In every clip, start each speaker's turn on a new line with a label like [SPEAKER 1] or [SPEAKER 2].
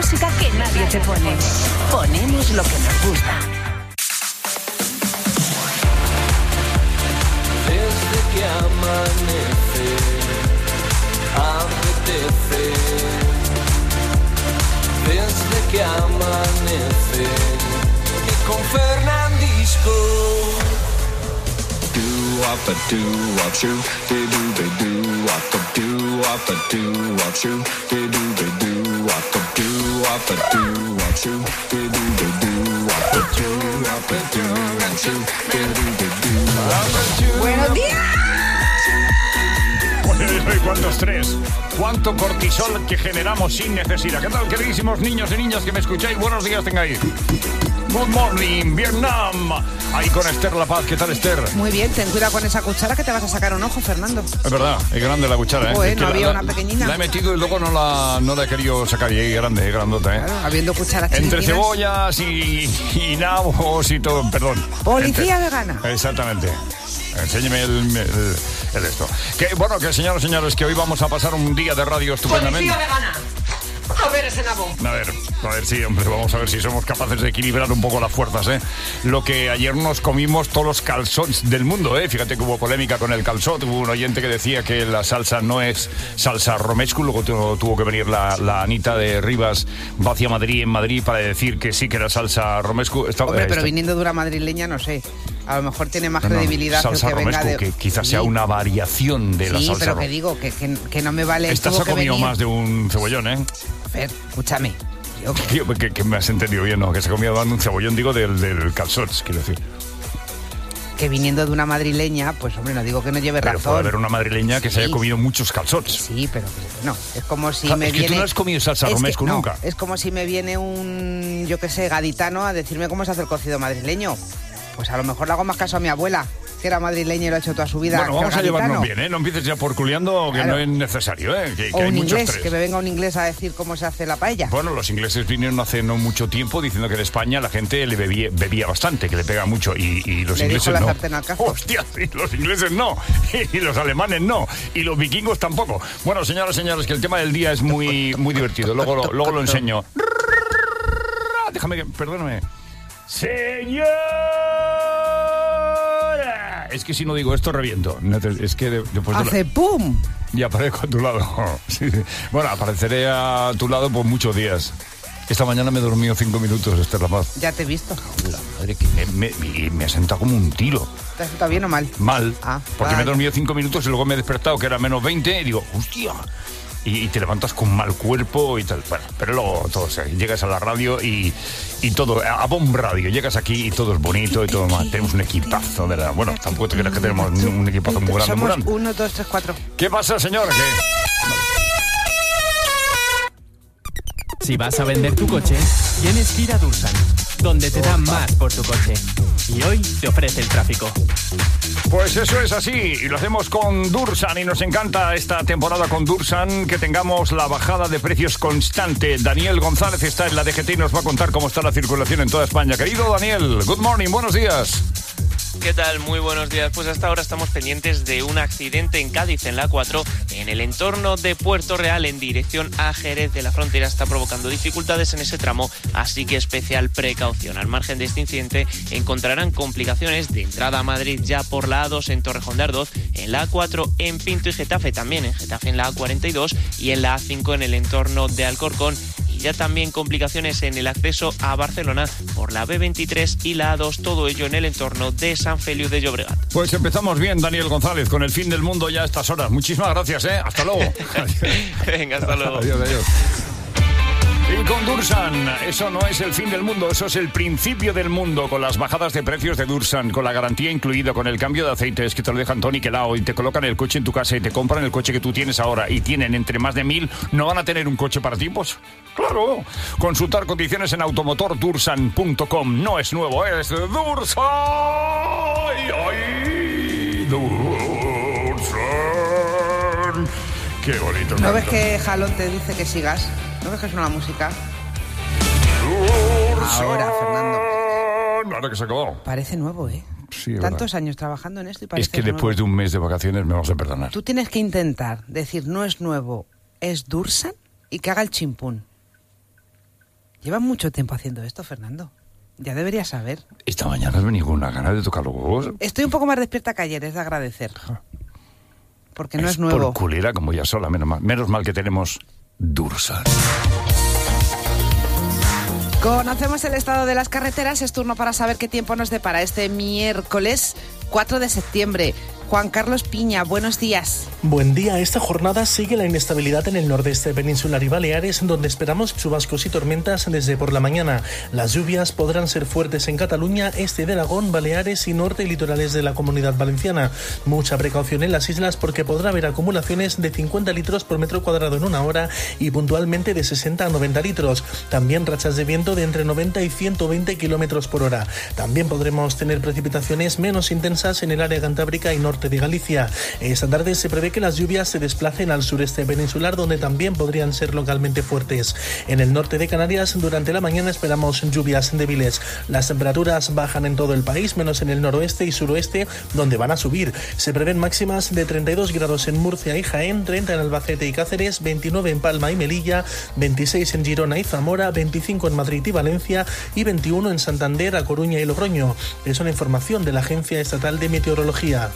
[SPEAKER 1] música que nadie te pone. Ponemos lo que nos gusta.
[SPEAKER 2] Desde que amanece, apetece. Desde que amanece, y con Fernandisco.
[SPEAKER 3] ¡Buenos días!
[SPEAKER 4] ¿Cuánto estrés? ¿Cuánto cortisol que generamos sin necesidad? ¿Qué tal, queridísimos niños y niñas que me escucháis? Buenos días tengáis. Good morning, Vietnam. Ahí con Esther La Paz. ¿Qué tal, Esther?
[SPEAKER 3] Muy bien, ten cuidado con esa cuchara que te vas a sacar un ojo, Fernando.
[SPEAKER 4] Es verdad, es grande la cuchara, ¿eh?
[SPEAKER 3] Bueno, había una pequeñina.
[SPEAKER 4] La he metido y luego no la he querido sacar. Y es grande, es grandota, ¿eh?
[SPEAKER 3] Claro, habiendo cucharas
[SPEAKER 4] entre
[SPEAKER 3] chiquitinas.
[SPEAKER 4] cebollas y nabos y todo, perdón.
[SPEAKER 3] Policía vegana.
[SPEAKER 4] Exactamente. Enséñeme el esto. Que señoras y señores, que hoy vamos a pasar un día de radio estupendamente.
[SPEAKER 3] Policía vegana. A ver ese nabo.
[SPEAKER 4] A ver, sí, hombre, vamos a ver si somos capaces de equilibrar un poco las fuerzas, ¿eh? Lo que ayer nos comimos todos los calzots del mundo, ¿eh? Fíjate que hubo polémica con el calzot, hubo un oyente que decía que la salsa no es salsa romescu, luego tuvo que venir la Anita de Rivas hacia Madrid, en Madrid, para decir que sí que era salsa romescu.
[SPEAKER 3] Hombre, pero viniendo de una madrileña, no sé. A lo mejor tiene más credibilidad
[SPEAKER 4] salsa
[SPEAKER 3] que venga
[SPEAKER 4] romescu,
[SPEAKER 3] de...
[SPEAKER 4] que quizás sea una variación de la salsa.
[SPEAKER 3] Sí, pero que digo, que no me vale...
[SPEAKER 4] Esta se ha comido más de un cebollón, ¿eh?
[SPEAKER 3] Fer, escúchame.
[SPEAKER 4] Que me has entendido bien, ¿no? Que se ha comido más de un cebollón, digo, del calzot, quiero decir.
[SPEAKER 3] Que viniendo de una madrileña, pues hombre, no digo que no lleve
[SPEAKER 4] pero
[SPEAKER 3] razón.
[SPEAKER 4] Puede haber una madrileña que se haya comido muchos calzots.
[SPEAKER 3] Sí, pero no, es como si
[SPEAKER 4] es
[SPEAKER 3] me
[SPEAKER 4] que
[SPEAKER 3] viene...
[SPEAKER 4] tú no has comido salsa romescu nunca.
[SPEAKER 3] Es como si me viene un, yo qué sé, gaditano a decirme cómo se hace el cocido madrileño. Pues a lo mejor le hago más caso a mi abuela, que era madrileña y lo ha hecho toda su vida.
[SPEAKER 4] Bueno, vamos a llevarnos bien, ¿eh? No empieces ya por culiando, que no es necesario, ¿eh? Que
[SPEAKER 3] o
[SPEAKER 4] hay
[SPEAKER 3] un
[SPEAKER 4] mucho
[SPEAKER 3] inglés,
[SPEAKER 4] estrés.
[SPEAKER 3] que me venga un inglés a decir cómo se hace la paella.
[SPEAKER 4] Bueno, los ingleses vinieron hace no mucho tiempo diciendo que en España la gente le bebía bastante, que le pega mucho, y los
[SPEAKER 3] le
[SPEAKER 4] ingleses
[SPEAKER 3] dijo la
[SPEAKER 4] no.
[SPEAKER 3] sartén al cazo.
[SPEAKER 4] Hostia, sí, los ingleses no, y los alemanes no, y los vikingos tampoco. Bueno, señoras y señores, que el tema del día es muy divertido, luego lo enseño. Déjame que... Perdóname. ¡Señor! Es que si no digo esto, reviento. Es que después
[SPEAKER 3] hace ¡pum!
[SPEAKER 4] Y aparezco a tu lado. Sí. Bueno, apareceré a tu lado por muchos días. Esta mañana me he dormido 5 minutos, Esther La Paz.
[SPEAKER 3] Ya te he visto.
[SPEAKER 4] La madre, que me ha sentado como un tiro.
[SPEAKER 3] ¿Te has sentado bien o mal?
[SPEAKER 4] Mal. Porque
[SPEAKER 3] vale.
[SPEAKER 4] me he dormido 5 minutos y luego me he despertado, que era menos 20, y digo, hostia. Y te levantas con mal cuerpo y tal. Bueno, pero luego todo, llegas a la radio y todo, a Bomb Radio, llegas aquí y todo es bonito y todo más. Tenemos un equipazo, ¿verdad? Bueno, tampoco te creas que tenemos un equipazo muy grande.
[SPEAKER 3] Somos 1, 2, 3, 4.
[SPEAKER 4] ¿Qué pasa, señor?
[SPEAKER 5] Si vas a vender tu coche, tienes que ir a Dursan, donde te dan más por tu coche. Y hoy te ofrece el tráfico.
[SPEAKER 4] Pues eso es así, y lo hacemos con Dursan, y nos encanta esta temporada con Dursan, que tengamos la bajada de precios constante. Daniel González está en la DGT y nos va a contar cómo está la circulación en toda España. Querido Daniel, good morning, buenos días.
[SPEAKER 6] ¿Qué tal? Muy buenos días. Pues hasta ahora estamos pendientes de un accidente en Cádiz, en la A4, en el entorno de Puerto Real, en dirección a Jerez de la Frontera. Está provocando dificultades en ese tramo, así que especial precaución. Al margen de este incidente encontrarán complicaciones de entrada a Madrid ya por la A2 en Torrejón de Ardoz, en la A4 en Pinto y Getafe, también en Getafe en la A42 y en la A5 en el entorno de Alcorcón. Ya también complicaciones en el acceso a Barcelona por la B23 y la A2, todo ello en el entorno de San Feliu de Llobregat.
[SPEAKER 4] Pues empezamos bien, Daniel González, con el fin del mundo ya a estas horas. Muchísimas gracias, ¿eh? Hasta luego.
[SPEAKER 6] Venga, hasta luego.
[SPEAKER 4] Adiós. Y con Dursan, eso no es el fin del mundo, eso es el principio del mundo, con las bajadas de precios de Dursan, con la garantía incluida, con el cambio de aceites que te lo dejan Tony Quelao y te colocan el coche en tu casa y te compran el coche que tú tienes ahora y tienen entre más de 1.000, ¿no van a tener un coche para ti? Pues claro. Consultar condiciones en automotordursan.com. No es nuevo, es Dursan. ¡Ay, Dursan! ¡Qué bonito!
[SPEAKER 3] ¿No ves que Jalón te dice que sigas? ¿No ves que es una música? Ahora, Fernando.
[SPEAKER 4] Ahora que se acabó.
[SPEAKER 3] Parece nuevo, ¿eh?
[SPEAKER 4] Sí,
[SPEAKER 3] tantos años trabajando en esto y parece
[SPEAKER 4] es que
[SPEAKER 3] nuevo.
[SPEAKER 4] después de un mes de vacaciones me vas a perdonar.
[SPEAKER 3] Tú tienes que intentar decir no es nuevo, es Dursan y que haga el chimpún. Llevas mucho tiempo haciendo esto, Fernando. Ya deberías saber.
[SPEAKER 4] Esta mañana has venido con una gana de tocar los huevos.
[SPEAKER 3] Estoy un poco más despierta que ayer, es de agradecer. Porque no es nuevo.
[SPEAKER 4] Por culera como ya sola, menos mal que tenemos Dursan.
[SPEAKER 3] Conocemos el estado de las carreteras, es turno para saber qué tiempo nos depara este miércoles 4 de septiembre. Juan Carlos Piña, buenos días.
[SPEAKER 7] Buen día. Esta jornada sigue la inestabilidad en el nordeste peninsular y Baleares, donde esperamos chubascos y tormentas desde por la mañana. Las lluvias podrán ser fuertes en Cataluña, este de Aragón, Baleares y norte y litorales de la Comunidad Valenciana. Mucha precaución en las islas porque podrá haber acumulaciones de 50 litros por metro cuadrado en una hora y puntualmente de 60 a 90 litros. También rachas de viento de entre 90 y 120 kilómetros por hora. También podremos tener precipitaciones menos intensas en el área cantábrica y norte de Galicia. Esta tarde se prevé que las lluvias se desplacen al sureste peninsular, donde también podrían ser localmente fuertes. En el norte de Canarias, durante la mañana esperamos lluvias débiles. Las temperaturas bajan en todo el país, menos en el noroeste y suroeste, donde van a subir. Se prevén máximas de 32 grados en Murcia y Jaén, 30 en Albacete y Cáceres, 29 en Palma y Melilla, 26 en Girona y Zamora, 25 en Madrid y Valencia y 21 en Santander, A Coruña y Logroño. Es una información de la Agencia Estatal de Meteorología.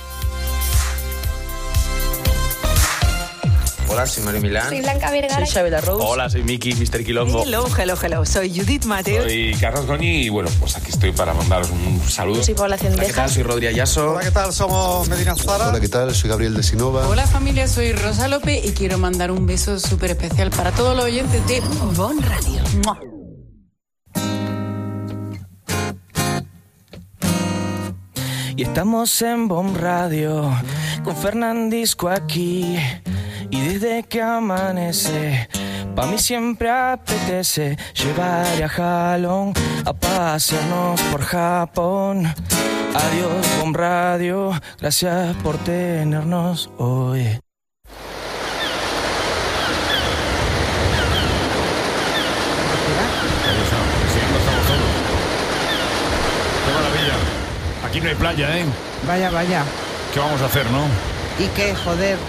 [SPEAKER 8] Hola, soy Mario Milán.
[SPEAKER 9] Soy Blanca Vergara.
[SPEAKER 10] Soy Xabi Rose.
[SPEAKER 11] Hola, soy Miki, Mr. Quilombo.
[SPEAKER 10] Hello. Soy Judith Mateo.
[SPEAKER 11] Soy Carlos Goñi y bueno, pues aquí estoy para mandaros un saludo.
[SPEAKER 9] Soy Paula Cendejas.
[SPEAKER 8] Hola, ¿qué tal? Soy Rodri Ayaso.
[SPEAKER 12] Hola, ¿qué tal? Somos Medina Zara.
[SPEAKER 13] Hola, ¿qué tal? Soy Gabriel de Sinova.
[SPEAKER 14] Hola, familia, soy Rosa López y quiero mandar un beso súper especial para todos los oyentes de Bon Radio. ¡Mua!
[SPEAKER 15] Y estamos en Bon Radio con Fernandisco aquí. Y desde que amanece, pa' mí siempre apetece llevar a Jalón a pasearnos por Japón. Adiós, Bon Radio, gracias por tenernos hoy.
[SPEAKER 4] ¡Qué maravilla! Aquí no hay playa, ¿eh?
[SPEAKER 3] Vaya.
[SPEAKER 4] ¿Qué vamos a hacer, no?
[SPEAKER 3] ¿Y qué, joder?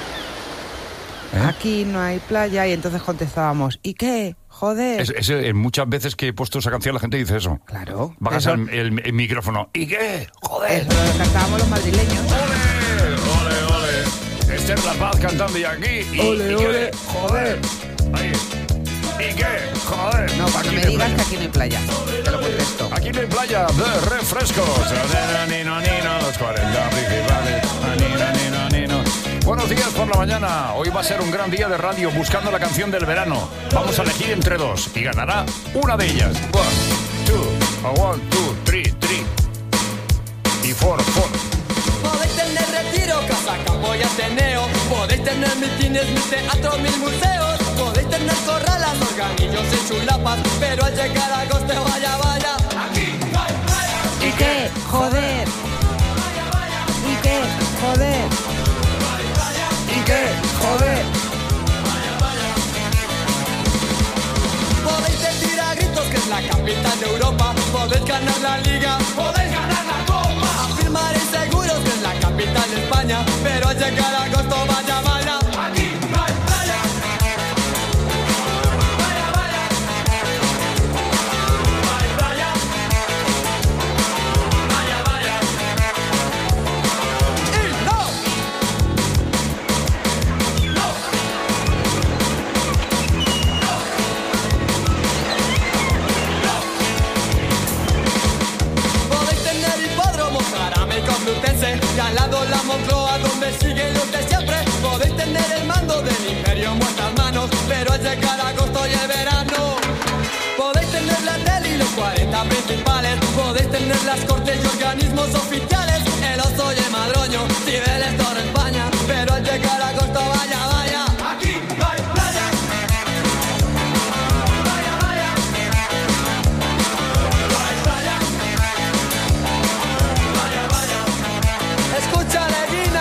[SPEAKER 3] Aquí no hay playa y entonces contestábamos, ¿y qué? Joder.
[SPEAKER 4] Muchas veces que he puesto esa canción la gente dice eso.
[SPEAKER 3] Claro.
[SPEAKER 4] Bajas el micrófono. ¿Y qué? Joder.
[SPEAKER 3] Eso lo cantábamos los madrileños.
[SPEAKER 4] ¡Ole! Esther La Paz cantando y aquí. ¿Y qué? Joder. Ahí. ¿Y qué? Joder.
[SPEAKER 3] No, cuando me digas que aquí no hay playa, te lo contesto.
[SPEAKER 4] Aquí no hay playa de refrescos. Los 40 principales. Buenos días por la mañana. Hoy va a ser un gran día de radio buscando la canción del verano. Vamos a elegir entre dos y ganará una de ellas. 1, 2, 3 y 4.
[SPEAKER 2] Podéis tener retiro, casa, campo y ateneo. Podéis tener mitines, mil teatros, mil museos. Podéis tener corralas, organillos y chulapas. Pero al llegar a agosto, vaya, aquí no hay playa.
[SPEAKER 3] ¿Y qué? Joder. ¿Y qué? Joder. ¿Y qué? Joder.
[SPEAKER 2] Podéis decir a gritos que es la capital de Europa. Podéis ganar la liga, podéis ganar la copa. Afirmaréis seguros que es la capital de España. Pero al llegar a agosto, vaya, aquí no hay playa. Y al lado la Moncloa donde siguen los de siempre. Podéis tener el mando del imperio en vuestras manos. Pero al llegar agosto y el verano, podéis tener la tele y los 40 principales. Podéis tener las cortes y organismos oficiales. El Oso y el Madroño, Cibeles, Torre España. Pero al llegar agosto, vaya, aquí no hay playa. Escúchale, Guina.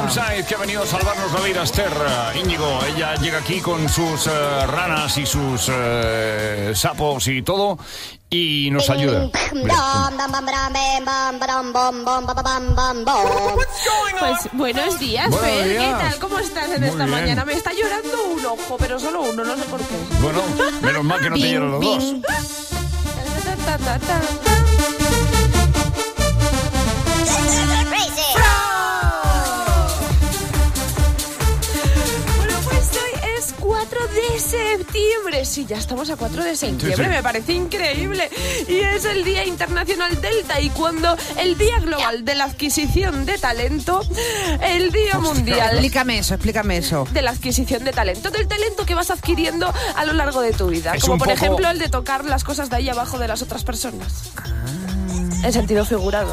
[SPEAKER 4] Sáenz, que ha venido a salvarnos la vida, Esther. Íñigo, ella llega aquí con sus ranas y sus sapos y todo, y nos ayuda.
[SPEAKER 8] Pues buenos días, Fer. ¿Qué tal? ¿Cómo estás en esta mañana? Me está llorando un ojo, pero solo uno, no sé por qué.
[SPEAKER 4] Bueno, menos mal que no te lloran los dos.
[SPEAKER 8] Bueno, pues hoy es 4 de septiembre. Sí, ya estamos a 4 de septiembre, sí. Me parece increíble. Y es el Día Internacional del Taekwondo, el Día Global de la Adquisición de Talento, el Día Mundial...
[SPEAKER 3] Explícame eso.
[SPEAKER 8] De la adquisición de talento, del talento que vas adquiriendo a lo largo de tu vida. Como por ejemplo el de tocar las cosas de ahí abajo de las otras personas. En sentido figurado.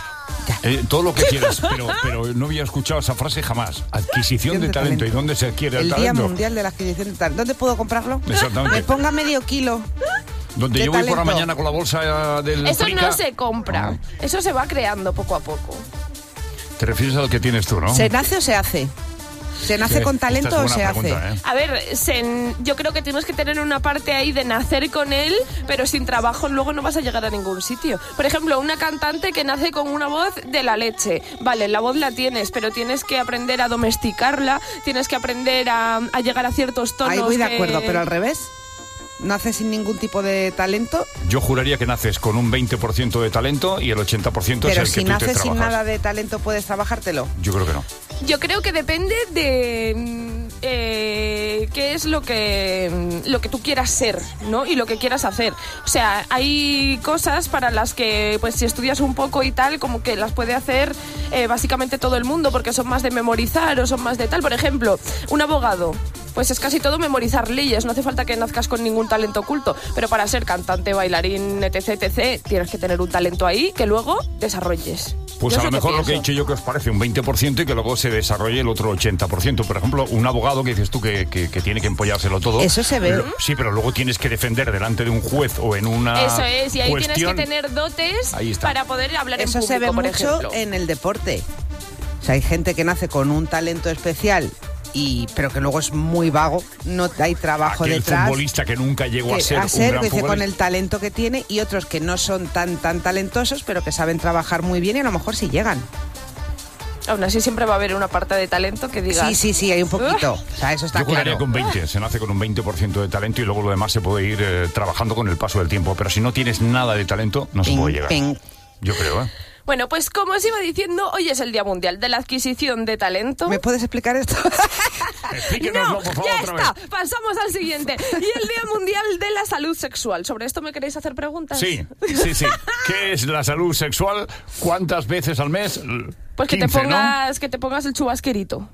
[SPEAKER 4] Todo lo que quieras, pero no había escuchado esa frase jamás. Adquisición de talento. ¿Y dónde se adquiere el talento?
[SPEAKER 3] El Día Mundial de la Adquisición de Talento. ¿Dónde puedo comprarlo?
[SPEAKER 4] Exactamente.
[SPEAKER 3] Me ponga medio kilo.
[SPEAKER 4] Donde yo voy por la mañana con la bolsa del
[SPEAKER 8] Eso
[SPEAKER 4] Frica.
[SPEAKER 8] No se compra. Eso se va creando poco a poco.
[SPEAKER 4] Te refieres al que tienes tú, ¿no?
[SPEAKER 3] ¿Se nace o se hace? ¿Se nace con talento o se hace?
[SPEAKER 8] A ver, yo creo que tienes que tener una parte ahí de nacer con él, pero sin trabajo luego no vas a llegar a ningún sitio. Por ejemplo, una cantante que nace con una voz de la leche. Vale, la voz la tienes, pero tienes que aprender a domesticarla, tienes que aprender a llegar a ciertos tonos.
[SPEAKER 3] Ahí voy de acuerdo, pero al revés. ¿Naces sin ningún tipo de talento?
[SPEAKER 4] Yo juraría que naces con un 20% de talento y el 80% es el que tú te trabajas.
[SPEAKER 3] Pero si naces sin nada de talento, ¿puedes trabajártelo?
[SPEAKER 4] Yo creo que no.
[SPEAKER 8] Yo creo que depende de qué es lo que tú quieras ser, ¿no? Y lo que quieras hacer. O sea, hay cosas para las que, pues si estudias un poco y tal, como que las puede hacer básicamente todo el mundo, porque son más de memorizar o son más de tal. Por ejemplo, un abogado. Pues es casi todo memorizar leyes, no hace falta que nazcas con ningún talento oculto, pero para ser cantante, bailarín, etc, tienes que tener un talento ahí que luego desarrolles.
[SPEAKER 4] Pues a lo mejor lo que he dicho yo que os parece un 20% y que luego se desarrolle el otro 80%. Por ejemplo, un abogado que dices tú que tiene que empollárselo todo.
[SPEAKER 3] Eso se ve.
[SPEAKER 4] Sí, pero luego tienes que defender delante de un juez o en una
[SPEAKER 8] Eso es, y ahí
[SPEAKER 4] cuestión.
[SPEAKER 8] Tienes que tener dotes para poder hablar en público,
[SPEAKER 3] Eso se ve
[SPEAKER 8] por
[SPEAKER 3] mucho
[SPEAKER 8] ejemplo.
[SPEAKER 3] En el deporte. O sea, hay gente que nace con un talento especial pero que luego es muy vago, no hay trabajo detrás.
[SPEAKER 4] El futbolista que nunca llegó a ser un gran futbolista.
[SPEAKER 3] Con el talento que tiene, y otros que no son tan talentosos, pero que saben trabajar muy bien y a lo mejor sí llegan.
[SPEAKER 8] Aún así siempre va a haber una parte de talento que digas...
[SPEAKER 3] Sí, hay un poquito. O sea, eso está
[SPEAKER 4] Yo
[SPEAKER 3] claro.
[SPEAKER 4] Con 20, se nace con un 20% de talento y luego lo demás se puede ir trabajando con el paso del tiempo. Pero si no tienes nada de talento, no se puede llegar. Yo creo,
[SPEAKER 8] Bueno, pues como os iba diciendo, hoy es el Día Mundial de la Adquisición de Talento.
[SPEAKER 3] ¿Me puedes explicar esto?
[SPEAKER 4] Explíquenoslo, por favor,
[SPEAKER 8] ya
[SPEAKER 4] otra
[SPEAKER 8] está,
[SPEAKER 4] vez.
[SPEAKER 8] pasamos al siguiente. Y el Día Mundial de la Salud Sexual. ¿Sobre esto me queréis hacer preguntas?
[SPEAKER 4] Sí. ¿Qué es la salud sexual? ¿Cuántas veces al mes?
[SPEAKER 8] Pues
[SPEAKER 4] 15,
[SPEAKER 8] que te pongas el chubasquerito.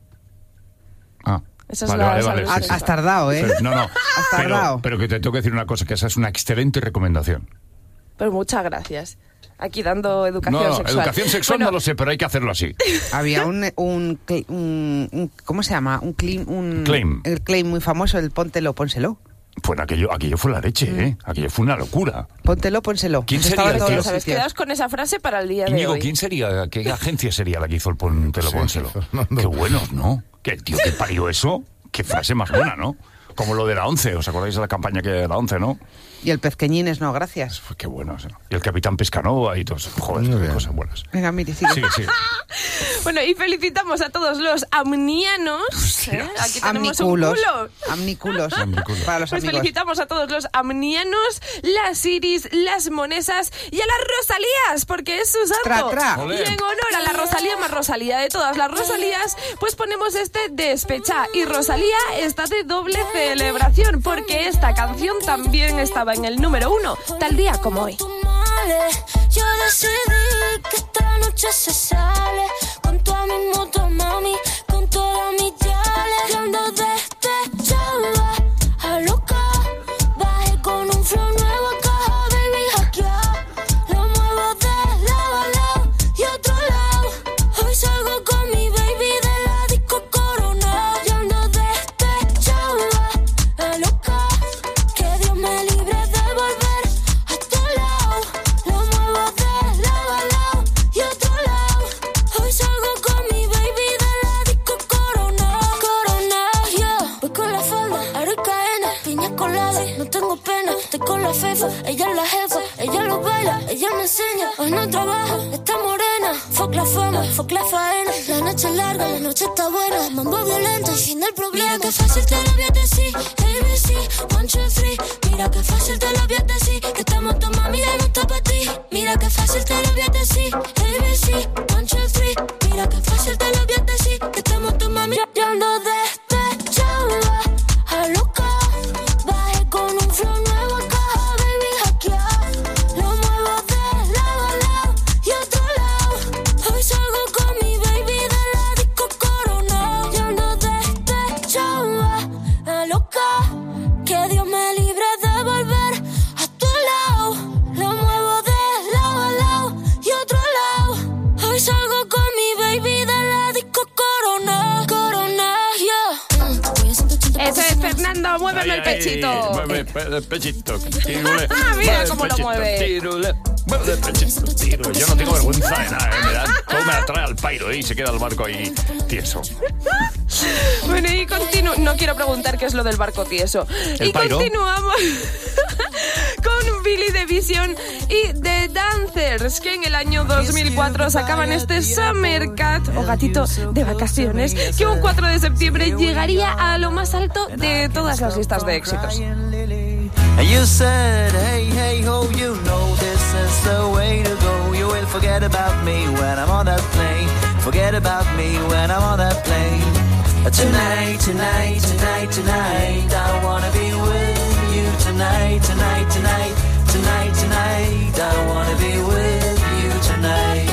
[SPEAKER 8] Esa es
[SPEAKER 4] vale.
[SPEAKER 8] salud sexual.
[SPEAKER 3] Has tardado, ¿eh?
[SPEAKER 4] No.
[SPEAKER 3] Has tardado.
[SPEAKER 4] Pero que te tengo que decir una cosa, que esa es una excelente recomendación.
[SPEAKER 8] Pero muchas gracias. Aquí dando educación sexual.
[SPEAKER 4] Educación sexual no lo sé, pero hay que hacerlo así.
[SPEAKER 3] Había un ¿cómo se llama? Un
[SPEAKER 4] claim.
[SPEAKER 3] El claim muy famoso, el póntelo, pónselo.
[SPEAKER 4] Pues aquello fue la leche, ¿eh? Aquello fue una locura.
[SPEAKER 3] Póntelo, pónselo.
[SPEAKER 4] ¿Quién sería el
[SPEAKER 8] tío? ¿Sabes? Quedaos con esa frase para el día de hoy.
[SPEAKER 4] ¿Quién sería? ¿Qué agencia sería la que hizo el póntelo, pónselo? Qué buenos, ¿no? Que el tío que parió eso, qué frase más buena, ¿no? Como lo de la 11, ¿os acordáis de la campaña que de la 11, no?
[SPEAKER 3] Y el Pezqueñines, no, gracias.
[SPEAKER 4] Qué bueno, ¿no? Y el Capitán Pescanova y todo eso. Joder, cosas buenas.
[SPEAKER 3] Venga, mire, sigue.
[SPEAKER 4] Sigue.
[SPEAKER 8] Bueno, y felicitamos a todos los amnianos. Aquí tenemos un culo.
[SPEAKER 3] Amniculos. Para los
[SPEAKER 8] pues
[SPEAKER 3] amigos.
[SPEAKER 8] felicitamos a todos los amnianos, las Iris, las Monesas y a las Rosalías, porque es su santo. Y en honor a la Rosalía más Rosalía de todas las Rosalías, pues ponemos este Despecha. Y Rosalía está de doble celebración, porque esta canción también estaba en el número 1, tal día como hoy.
[SPEAKER 9] Yo decidí que esta noche se sale con toda mi moto, mami, con toda mi chale. Yo ando despechada, a loca, bajé con un flow nuevo a caja, baby, hackeado. Lo muevo de lado a lado y otro lado. Hoy salgo con mi baby de la disco Corona. Yo ando despechada, a loca, que Dios me libre de volver a tu lado. Lo muevo de lado a lado y otro lado. Hoy salgo con mi baby de ella es la jefa, ella lo baila, ella me enseña. Hoy no trabaja, está morena. Fuck la fama, fuck la faena. La noche es larga, la noche está buena. Mambo violento, el fin del problema. Mira que fácil te lo voy a decir, ABC, 1, 2, 3. Mira que fácil te lo voy a decir, que estamos tu mami, ya no está para ti. Mira que fácil te lo voy a decir, ABC, 1, 2, 3. Mira que fácil te lo voy a decir, que estamos tu mami, ya ando despechada, a loca. Bajé con un flow nuevo a caja, baby, hackear. Lo muevo de lado a lado y otro lado. Hoy salgo con mi baby de la disco Corona. Yo ando despechada, a loca. Que Dios me libre de volver a tu lado. Lo muevo de lado a lado y otro lado. Hoy salgo con mi baby de la disco Corona. Corona, yeah.
[SPEAKER 8] Eso es Fernando, muéveme el pechito.
[SPEAKER 4] Mueve el pechito.
[SPEAKER 8] Mira cómo lo mueve.
[SPEAKER 4] Mueve el pechito, tírule. Yo no tengo vergüenza de nada, todo me atrae al pairo y se queda el barco ahí tieso.
[SPEAKER 8] Bueno, y no quiero preguntar qué es lo del barco tieso.
[SPEAKER 4] ¿El pairo?
[SPEAKER 8] Continuamos con Billy the Vision y The Dancers, que en el año 2004 sacaban este Summer Cat, o gatito de vacaciones, que un 4 de septiembre llegaría a lo más alto de todas las listas de éxitos.
[SPEAKER 13] And you said, hey, hey, ho, you know this is the way to go. You will forget about me when I'm on that plane. Forget about me when I'm on that plane. Tonight, tonight, tonight, tonight, I wanna be with you. Tonight, tonight, tonight, tonight, tonight, I wanna be with you tonight.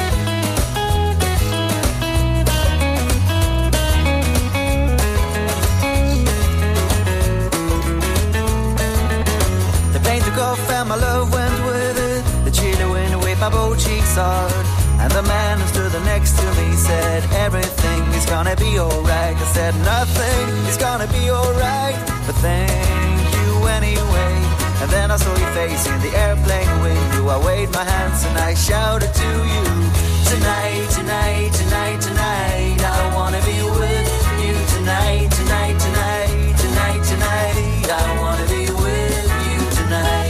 [SPEAKER 13] Off and my love went with it. The chilly wind waved my both cheeks hard. And the man who stood next to me said, everything is gonna be alright. I said, nothing is gonna be alright, but thank you anyway. And then I saw your face in the airplane window. I waved my hands and I shouted to you, tonight, tonight, tonight, tonight, I wanna be with you tonight, tonight, tonight, tonight, tonight, I wanna be with you tonight.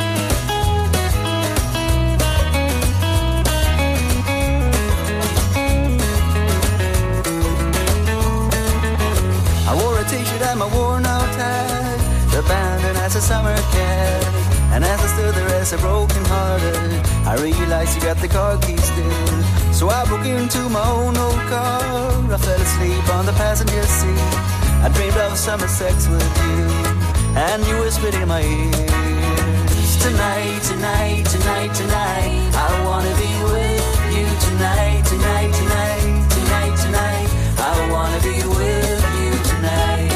[SPEAKER 13] I wore a t-shirt and my worn-out hat, abandoned as a summer cat. And as I stood there as a broken-hearted, I realized you got the car keys still. So I broke into my own old car. I fell asleep on the passenger seat. I dreamed of summer sex with you, and you whispered in my ears, tonight, tonight, tonight, tonight, I wanna be with you tonight, tonight, tonight, tonight, tonight, I wanna be with you tonight.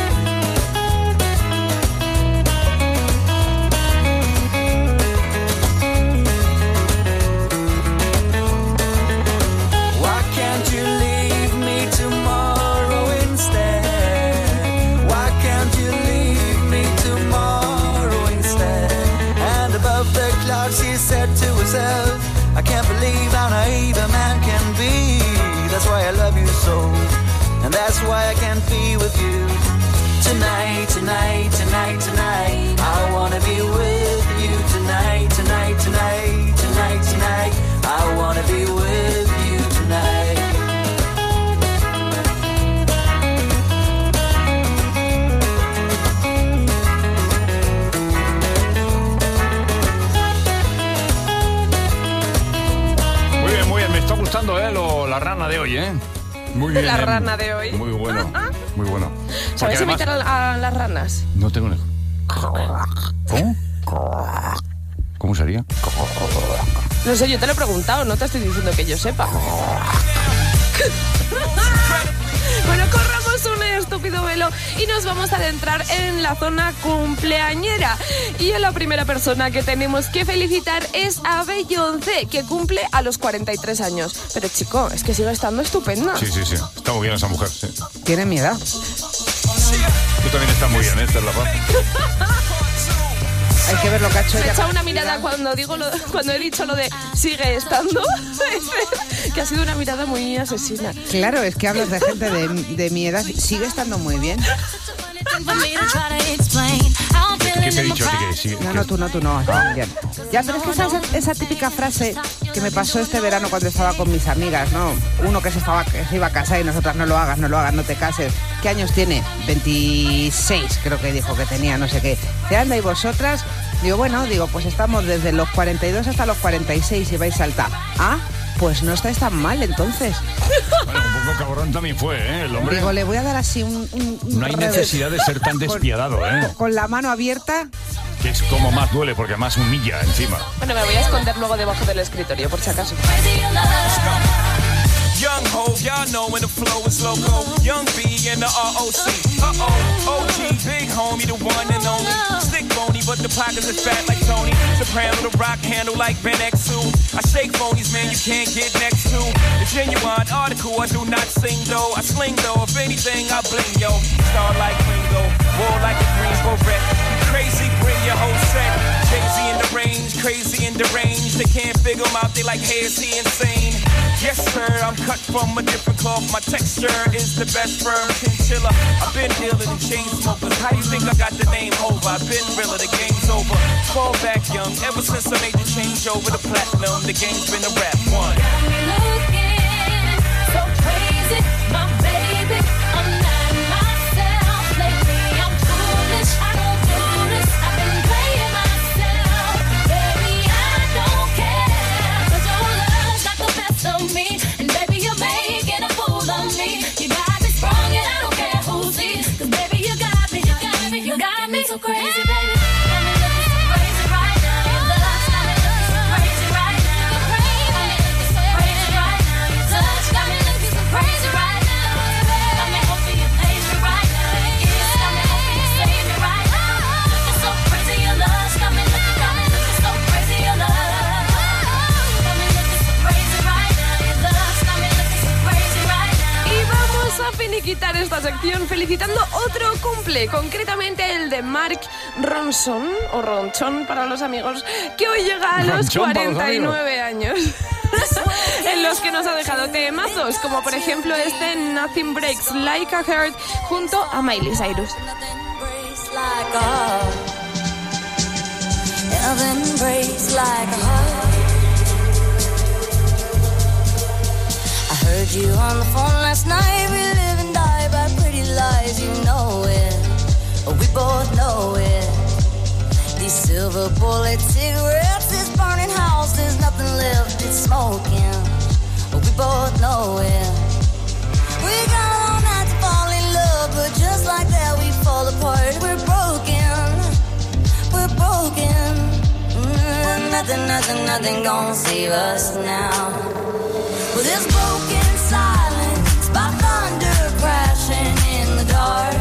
[SPEAKER 13] Why can't you leave me tomorrow instead? Why can't you leave me tomorrow instead? And above the clouds she said to herself, I can't believe how naive a man can be. That's why I love you so, and that's why I can't be with you tonight, tonight, tonight, tonight, I wanna be with you tonight, tonight, tonight, tonight, tonight, I wanna be with you tonight.
[SPEAKER 4] Muy bien, me está gustando la rana de hoy, Muy bien.
[SPEAKER 8] La rana de hoy.
[SPEAKER 4] Muy bueno, muy bueno.
[SPEAKER 8] ¿Sabes
[SPEAKER 4] además,
[SPEAKER 8] imitar a las ranas?
[SPEAKER 4] No tengo ni... ¿Cómo? ¿Cómo sería?
[SPEAKER 8] No sé, yo te lo he preguntado, no te estoy diciendo que yo sepa. Bueno, corramos un estúpido velo y nos vamos a adentrar en la zona cumpleañera. Y la primera persona que tenemos que felicitar es a Beyoncé, que cumple a los 43 años. Pero chico, es que sigue estando estupenda.
[SPEAKER 4] Sí. Está muy bien esa mujer, sí.
[SPEAKER 3] Tiene mi edad.
[SPEAKER 4] Tú también estás muy bien, Esther La Paz.
[SPEAKER 3] Hay que ver lo que ha hecho
[SPEAKER 8] Me
[SPEAKER 3] ella.
[SPEAKER 8] he echado una mirada cuando he dicho lo de sigue estando, que ha sido una mirada muy asesina.
[SPEAKER 3] Claro, es que hablas de gente de mi edad. Sigue estando muy bien.
[SPEAKER 4] ¿Qué te he dicho? Que sí,
[SPEAKER 3] No, tú no. Bien. Ya, pero es que esa típica frase que me pasó este verano cuando estaba con mis amigas, ¿no? Uno que se iba a casar y nosotras no lo hagas, no te cases. ¿Qué años tiene? 26 creo que dijo que tenía, no sé qué. ¿Qué anda y vosotras? Digo, pues estamos desde los 42 hasta los 46 y vais salta. Ah, pues no estáis tan mal entonces.
[SPEAKER 4] Bueno, un poco cabrón también fue, el hombre.
[SPEAKER 3] Digo, le voy a dar así un
[SPEAKER 4] no hay necesidad de ser tan despiadado,
[SPEAKER 3] con la mano abierta.
[SPEAKER 4] Que es como más duele, porque más humilla encima.
[SPEAKER 8] Bueno, me voy a esconder luego debajo del escritorio, por si acaso.
[SPEAKER 16] Young Hov, y'all know when the flow is loco. Young B and the ROC. OG, big homie, the one and only. Stick bony, but the pockets is fat like Tony. Soprano, the rock handle like Ben X2. I shake phonies, man, you can't get next to. The genuine article, I do not sing though. I sling though, if anything, I bling yo. Star like Ringo, war like a green beret. Crazy, bring your whole set. Crazy in the range, crazy in the range. They can't figure him out, they like, hey, is he insane? Yes, sir, I'm cut from a different cloth. My texture is the best firm chinchilla. I've been dealing in chain smokers. How you think I got the name over? I've been realer, the game's over. Fall back young, ever since I made the change over to platinum. The game's been a rap one.
[SPEAKER 9] Got me looking so crazy, my baby. I'm not myself lately. I'm foolish, I don't do this. I've been playing myself, baby. I don't care, 'cause your love's got the best of me, and baby you're making a fool of me. You got me sprung and I don't care who sees, 'cause baby you got me so crazy, baby. Got me looking so crazy right now. Your love's got me looking so crazy right now. Crazy, so crazy right now. Your touch got me looking so crazy right now. Got me hoping you praise me right now. Your kiss got me hoping you save me right now. Looking so crazy, your love's got me looking so crazy, your love. Got me looking so crazy right now. Your love's got me looking so crazy right now.
[SPEAKER 8] Y vamos a finiquitar esta sección felicitando otro cumple, concretamente el de Mark Ronson, o Ronchon para los amigos, que hoy llega a los 49 años. En los que nos ha dejado temazos, como por ejemplo este Nothing Breaks Like a Heart junto a Miley Cyrus.
[SPEAKER 9] Nothing breaks like a heart. I heard you on the phone last night. We live and die by pretty lies, you know it. We both know it. These silver bullet cigarettes, this burning house, there's nothing left, it's smoking. We both know it. We got all night to fall in love, but just like that we fall apart. We're broken. Nothing gonna save us now. With this broken silence, by thunder crashing in the dark.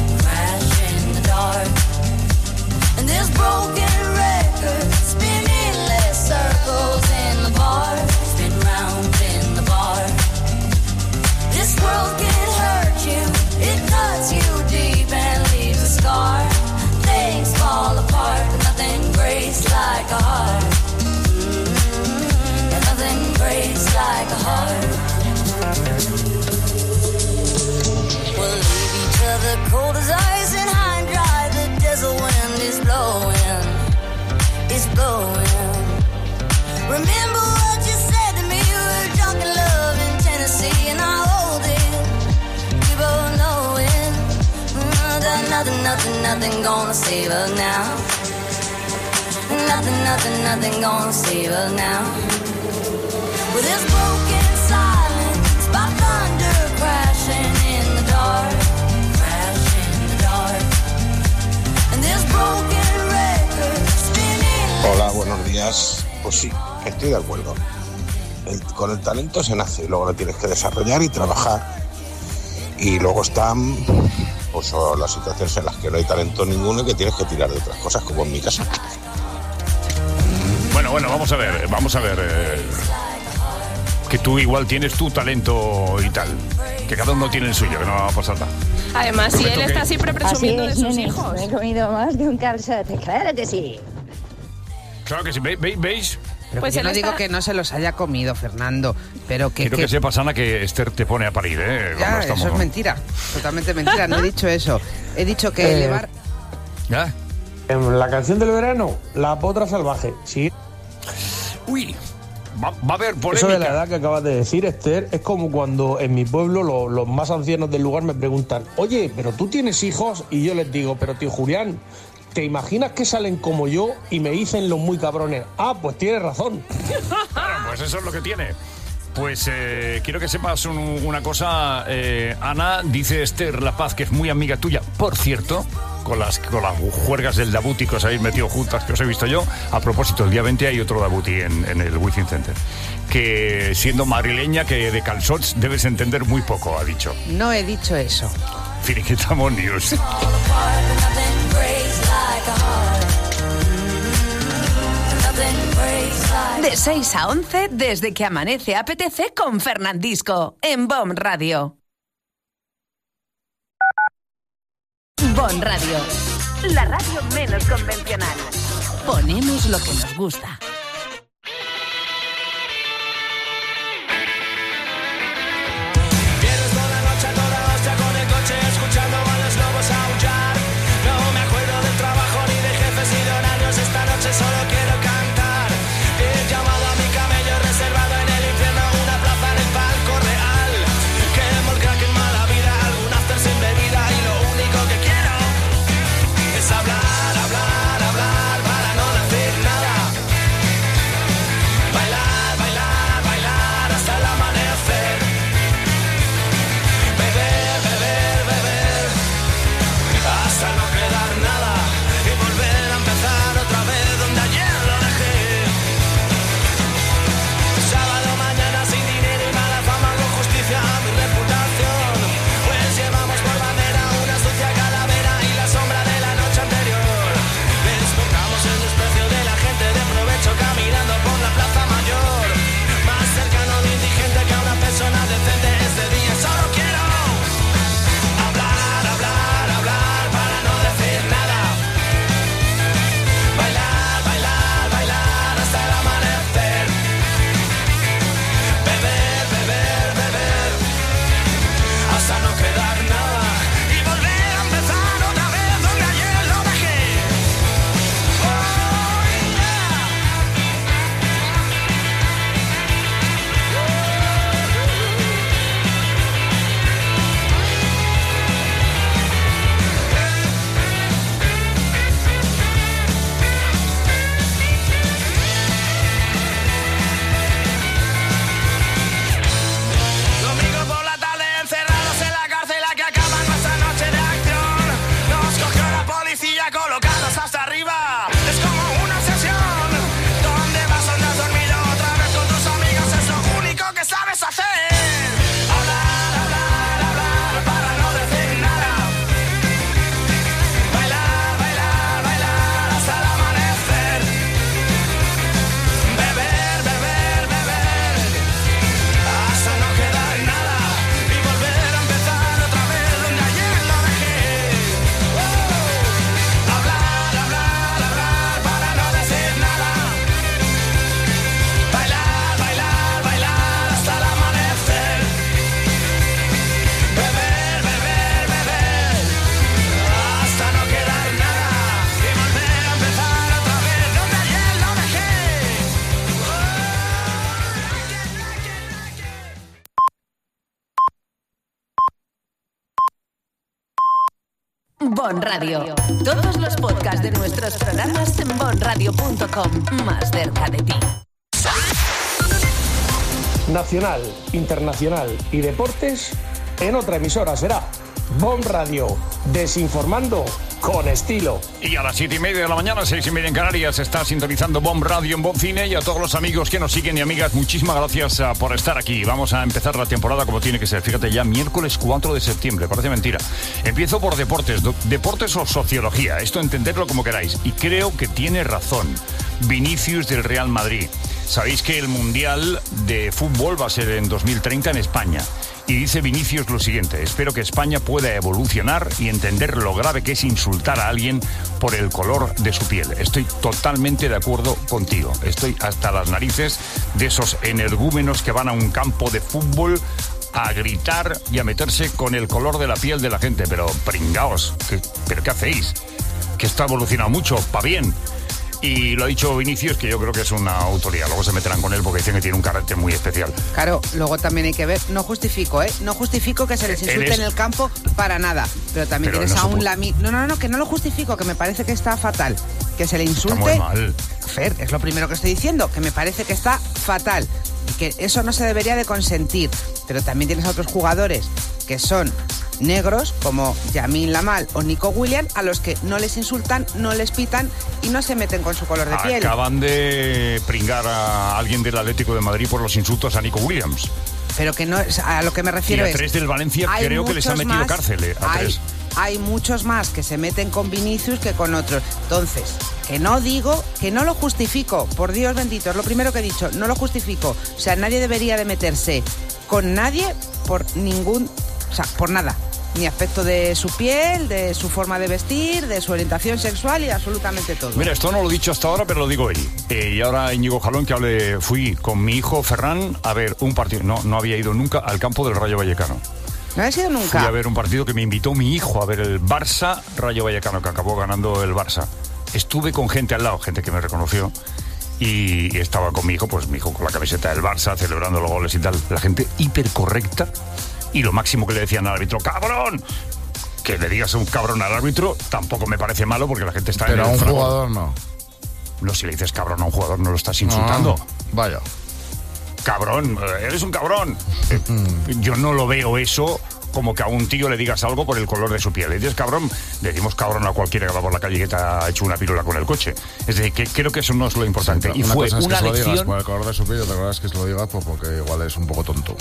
[SPEAKER 9] And this broken record spinning less circles in the bar, spin round in the bar. This world can hurt you, it cuts you deep and leaves a scar. Things fall apart, but nothing breaks like a heart. And nothing breaks like a heart. We'll leave each other cold as ice and high and dry. The desert wind is blowing, it's blowing. Remember what you said to me, you were drunk in love in Tennessee, and I hold it, we both know it. Nothing gonna save us now. Nothing gonna save us now. With this broken silence, by thunder crashing in the dark.
[SPEAKER 17] Hola, buenos días. Pues sí, estoy de acuerdo. Con el talento se nace, luego lo tienes que desarrollar y trabajar. Y luego están pues, las situaciones en las que no hay talento ninguno y que tienes que tirar de otras cosas, como en mi caso.
[SPEAKER 4] Bueno, vamos a ver. Que tú igual tienes tu talento y tal. Que cada uno tiene el suyo, que no va a pasar nada.
[SPEAKER 8] Además, si él está siempre presumiendo de sus hijos.
[SPEAKER 18] Me he comido más de un calzote, claro que sí.
[SPEAKER 4] Claro que sí, ¿veis?
[SPEAKER 3] Pero pues yo no digo que no se los haya comido, Fernando, pero que...
[SPEAKER 4] Quiero que sepas, Ana, que Esther te pone a parir, ¿eh?
[SPEAKER 3] Ya, eso es mentira, totalmente mentira, no he dicho eso. He dicho que elevar...
[SPEAKER 4] ¿Ya?
[SPEAKER 12] La canción del verano, La Potra Salvaje. Sí.
[SPEAKER 4] Uy, va a haber polémica.
[SPEAKER 12] Eso de la edad que acabas de decir, Esther, es como cuando en mi pueblo los más ancianos del lugar me preguntan: oye, ¿pero tú tienes hijos? Y yo les digo: pero tío Julián, ¿te imaginas que salen como yo y me dicen los muy cabrones? Ah, pues tienes razón.
[SPEAKER 4] Claro, pues eso es lo que tiene. Pues quiero que sepas una cosa, Ana, dice Esther La Paz, que es muy amiga tuya, por cierto, con las juergas del Dabuti que os habéis metido juntas, que os he visto yo. A propósito, el día 20 hay otro Dabuti en el Wizzing Center, que siendo madrileña, que de calzots debes entender muy poco, ha dicho.
[SPEAKER 3] No he dicho eso.
[SPEAKER 4] Finiquitamos News.
[SPEAKER 1] De 6 a 11, desde que amanece apetece con Fernandisco, en BOM Radio. BOM Radio, la radio menos convencional. Ponemos lo que nos gusta.
[SPEAKER 16] Vienes toda la noche, toda hostia con el coche, escuchando a los lobos aullar. No me acuerdo del trabajo, ni de jefes, ni de horarios. Esta noche solo quiero cantar. He llamado a mi camello, reservado en el infierno una plaza en el palco real. Queremos crack en mala vida, algún after sin bebida. Y lo único que quiero es hablar, hablar, hablar, para no decir nada. Bailar, bailar, bailar hasta el amanecer. Beber, beber, beber hasta no quedar nada. Y volver a empezar otra vez donde ayer lo dejé. Sábado mañana sin dinero y mala fama, con justicia a mi reputación. Pues llevamos por bandera una sucia calavera y la sombra de la noche anterior. Desbocamos el desprecio de la gente de provecho caminando por la plaza mayor. Más cercano de indigente que a una persona decente. Este día solo quiero hablar, hablar, hablar para no decir nada. Bailar, bailar, bailar hasta el amanecer. Beber, beber, beber hasta no quedar nada. Y volver a empezar otra vez donde ayer lo dejé. Oh, yeah. Domingo por la tarde encerrados en la cárcel, la que acaba nuestra noche de acción. Nos cogió la policía colocados hasta arriba. Es como una obsesión. ¿Dónde vas a andar dormido otra vez con tus amigos? Es lo único que sabes hacer. Hablar, hablar, hablar para no decir nada. Bailar, bailar, bailar hasta el amanecer. Beber, beber, beber hasta no quedar nada. Y volver a empezar otra vez donde ayer lo dejé. Hablar, hablar, hablar para no decir nada. Bailar, bailar, bailar hasta el amanecer. Beber, beber, beber hasta no quedar nada. Y volver a empezar otra vez donde ayer lo dejé.
[SPEAKER 1] BOM Radio. Todos los podcasts de nuestros programas en bomradio.com. Más cerca de ti.
[SPEAKER 12] Nacional, internacional y deportes en otra emisora será BOM Radio, desinformando con estilo.
[SPEAKER 4] Y a las 7:30 de la mañana, 6:30 en Canarias, está sintonizando BOM Radio en BOM Cine. Y a todos los amigos que nos siguen y amigas, muchísimas gracias por estar aquí. Vamos a empezar la temporada como tiene que ser. Fíjate, ya miércoles 4 de septiembre, parece mentira. Empiezo por deportes, deportes o sociología, esto entenderlo como queráis. Y creo que tiene razón Vinicius del Real Madrid. Sabéis que el Mundial de Fútbol va a ser en 2030 en España. Y dice Vinicius lo siguiente: espero que España pueda evolucionar y entender lo grave que es insultar a alguien por el color de su piel. Estoy totalmente de acuerdo contigo. Estoy hasta las narices de esos energúmenos que van a un campo de fútbol a gritar y a meterse con el color de la piel de la gente. Pero pringaos, ¿pero qué hacéis? que está evolucionando mucho, para bien. Y lo ha dicho Vinicius, que yo creo que es una autoría. Luego se meterán con él porque dicen que tiene un carácter muy especial.
[SPEAKER 3] Claro, luego también hay que ver, no justifico que se les insulte en el campo para nada. Pero también tienes a un Lamine. No, que no lo justifico, que me parece que está fatal. Que se le insulte.
[SPEAKER 4] Está muy mal.
[SPEAKER 3] Fer, es lo primero que estoy diciendo, que me parece que está fatal. Y que eso no se debería de consentir. Pero también tienes a otros jugadores que son negros, como Lamine Yamal o Nico Williams, a los que no les insultan, no les pitan y no se meten con su color de piel.
[SPEAKER 4] Acaban de pringar a alguien del Atlético de Madrid por los insultos a Nico Williams.
[SPEAKER 3] Pero que no, a lo que me refiero es...
[SPEAKER 4] Y a 3 del Valencia creo que les han metido cárcel, a 3.
[SPEAKER 3] Hay muchos más que se meten con Vinicius que con otros. Entonces, que no digo, que no lo justifico, por Dios bendito, es lo primero que he dicho, no lo justifico. O sea, nadie debería de meterse con nadie por ningún... O sea, por nada. Ni aspecto de su piel, de su forma de vestir, de su orientación sexual y absolutamente todo.
[SPEAKER 4] Mira, esto no lo he dicho hasta ahora, pero lo digo hoy. Y ahora Íñigo Jalón, que fui con mi hijo Ferran a ver un partido. No había ido nunca al campo del Rayo Vallecano.
[SPEAKER 3] ¿No habías ido nunca?
[SPEAKER 4] Fui a ver un partido que me invitó mi hijo a ver el Barça Rayo Vallecano, que acabó ganando el Barça. Estuve con gente al lado, gente que me reconoció. Y estaba con mi hijo, pues mi hijo con la camiseta del Barça, celebrando los goles y tal. La gente hipercorrecta. Y lo máximo que le decían al árbitro, ¡cabrón! Que le digas un cabrón al árbitro tampoco me parece malo porque la gente está
[SPEAKER 19] pero
[SPEAKER 4] en el
[SPEAKER 19] a un
[SPEAKER 4] fragor.
[SPEAKER 19] Jugador no.
[SPEAKER 4] No, si le dices cabrón a un jugador no lo estás insultando.
[SPEAKER 19] Vaya.
[SPEAKER 4] Cabrón, eres un cabrón. Yo no lo veo eso como que a un tío le digas algo por el color de su piel. Le dices cabrón, le decimos cabrón a cualquiera que va por la calle que te ha hecho una pirula con el coche. Es decir, que creo que eso no es lo importante.
[SPEAKER 19] Sí,
[SPEAKER 4] y
[SPEAKER 19] una
[SPEAKER 4] fue
[SPEAKER 19] cosa es
[SPEAKER 4] una
[SPEAKER 19] que se lo digas
[SPEAKER 4] lección...
[SPEAKER 19] por el color de su piel, otra cosa es que se lo digas porque igual es un poco tonto.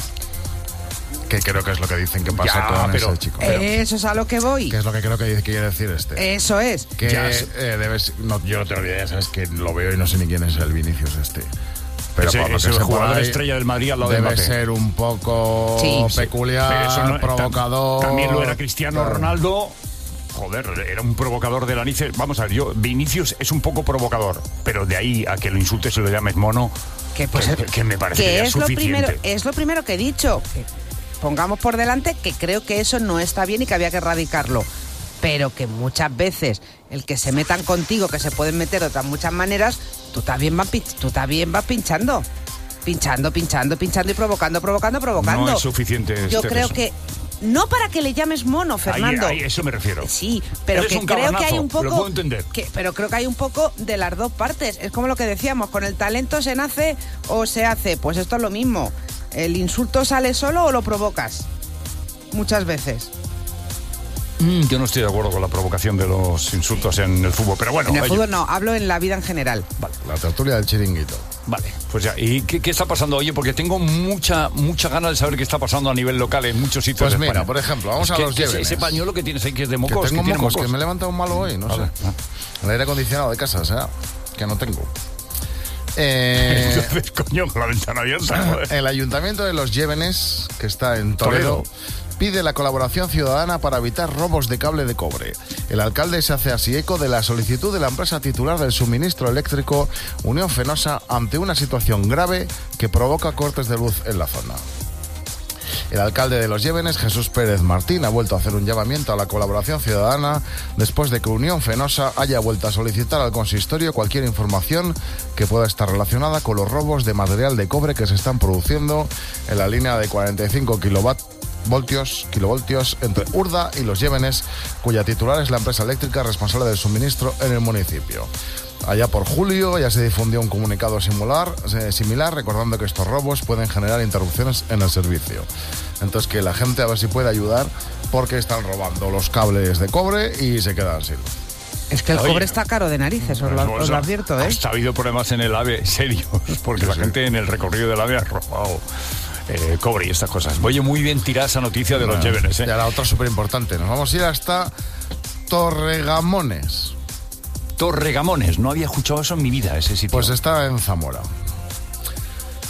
[SPEAKER 19] Que creo que es lo que dicen que pasa con ese chico.
[SPEAKER 3] Eso es a lo que voy.
[SPEAKER 19] Que es lo que creo que quiere decir este.
[SPEAKER 3] Eso es.
[SPEAKER 19] Que debes... No, yo no te lo diré, ya sabes que lo veo y no sé ni quién es el Vinicius este. Pero por lo que
[SPEAKER 4] el
[SPEAKER 19] se
[SPEAKER 4] jugador
[SPEAKER 19] ahí,
[SPEAKER 4] estrella del Madrid al lado de
[SPEAKER 19] debe
[SPEAKER 4] Mbappé.
[SPEAKER 19] ser un poco peculiar,
[SPEAKER 4] pero eso no,
[SPEAKER 19] provocador.
[SPEAKER 4] También lo era Cristiano Ronaldo. Joder, era un provocador de la narices. Vamos a ver, Vinicius es un poco provocador, pero de ahí a que lo insultes y lo llames mono, que me parece que es suficiente.
[SPEAKER 3] Es lo primero que he dicho. Que pongamos por delante que creo que eso no está bien y que había que erradicarlo. Pero que muchas veces el que se metan contigo, que se pueden meter de otras muchas maneras, tú también vas pinchando y provocando.
[SPEAKER 4] No es suficiente.
[SPEAKER 3] Yo creo que no para que le llames mono, Fernando.
[SPEAKER 4] Ahí, eso me refiero.
[SPEAKER 3] Sí, pero que creo que hay un poco...
[SPEAKER 4] Lo puedo entender.
[SPEAKER 3] Pero creo que hay un poco de las dos partes. Es como lo que decíamos, con el talento se nace o se hace. Pues esto es lo mismo. ¿El insulto sale solo o lo provocas? Muchas veces.
[SPEAKER 4] Yo no estoy de acuerdo con la provocación de los insultos en el fútbol, pero bueno.
[SPEAKER 3] En el fútbol no, hablo en la vida en general.
[SPEAKER 4] Vale.
[SPEAKER 19] La tertulia del chiringuito.
[SPEAKER 4] Vale, pues ya. ¿Y qué está pasando? Oye, porque tengo mucha gana de saber qué está pasando a nivel local en muchos sitios
[SPEAKER 19] pues
[SPEAKER 4] de
[SPEAKER 19] mira,
[SPEAKER 4] España.
[SPEAKER 19] por ejemplo, vamos a los Llévenes.
[SPEAKER 4] Ese pañuelo que tienes ahí que es de mocos.
[SPEAKER 19] Que tengo
[SPEAKER 4] que
[SPEAKER 19] mocos, que me he levantado un malo hoy, no sé. El aire acondicionado de casa, o sea, que no tengo.
[SPEAKER 4] Entonces, coño, con la ventana abierta. Joder.
[SPEAKER 19] El Ayuntamiento de los Llévenes, que está en Toledo, pide la colaboración ciudadana para evitar robos de cable de cobre. El alcalde se hace así eco de la solicitud de la empresa titular del suministro eléctrico, Unión Fenosa, ante una situación grave que provoca cortes de luz en la zona. El alcalde de Los Llévenes, Jesús Pérez Martín, ha vuelto a hacer un llamamiento a la colaboración ciudadana después de que Unión Fenosa haya vuelto a solicitar al consistorio cualquier información que pueda estar relacionada con los robos de material de cobre que se están produciendo en la línea de 45 kilovoltios entre Urda y Los Llévenes, cuya titular es la empresa eléctrica responsable del suministro en el municipio. Allá por julio ya se difundió un comunicado similar, recordando que estos robos pueden generar interrupciones en el servicio. Entonces que la gente a ver si puede ayudar, porque están robando los cables de cobre y se quedan sin luz.
[SPEAKER 3] Es que el cobre está caro de narices, os lo advierto, ¿eh?
[SPEAKER 4] Hasta ha habido problemas en el AVE serios, porque la gente en el recorrido del AVE ha robado cobre y estas cosas. Oye, muy bien tirada esa noticia de los Llévenes, ¿eh?
[SPEAKER 19] Y la otra súper importante, nos vamos a ir hasta Torregamones.
[SPEAKER 4] Torregamones, no había escuchado eso en mi vida, ese sitio.
[SPEAKER 19] Pues está en Zamora.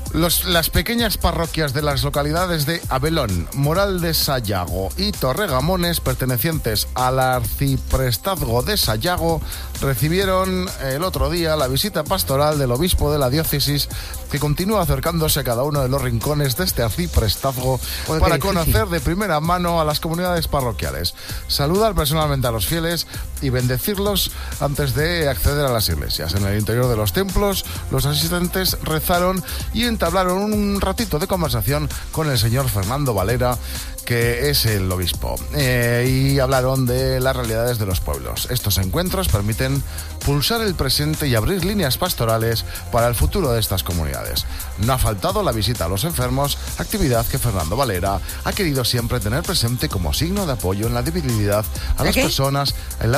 [SPEAKER 19] Las pequeñas parroquias de las localidades de Abelón, Moral de Sayago y Torregamones, pertenecientes al arciprestazgo de Sayago, recibieron el otro día la visita pastoral del obispo de la diócesis, que continúa acercándose a cada uno de los rincones de este arciprestazgo para conocer de primera mano a las comunidades parroquiales, saludar personalmente a los fieles y bendecirlos antes de acceder a las iglesias. En el interior de los templos, los asistentes rezaron y entablaron un ratito de conversación con el señor Fernando Valera, que es el obispo, y hablaron de las realidades de los pueblos. Estos encuentros permiten pulsar el presente y abrir líneas pastorales para el futuro de estas comunidades. No ha faltado la visita a los enfermos, actividad que Fernando Valera ha querido siempre tener presente como signo de apoyo en la debilidad a las personas,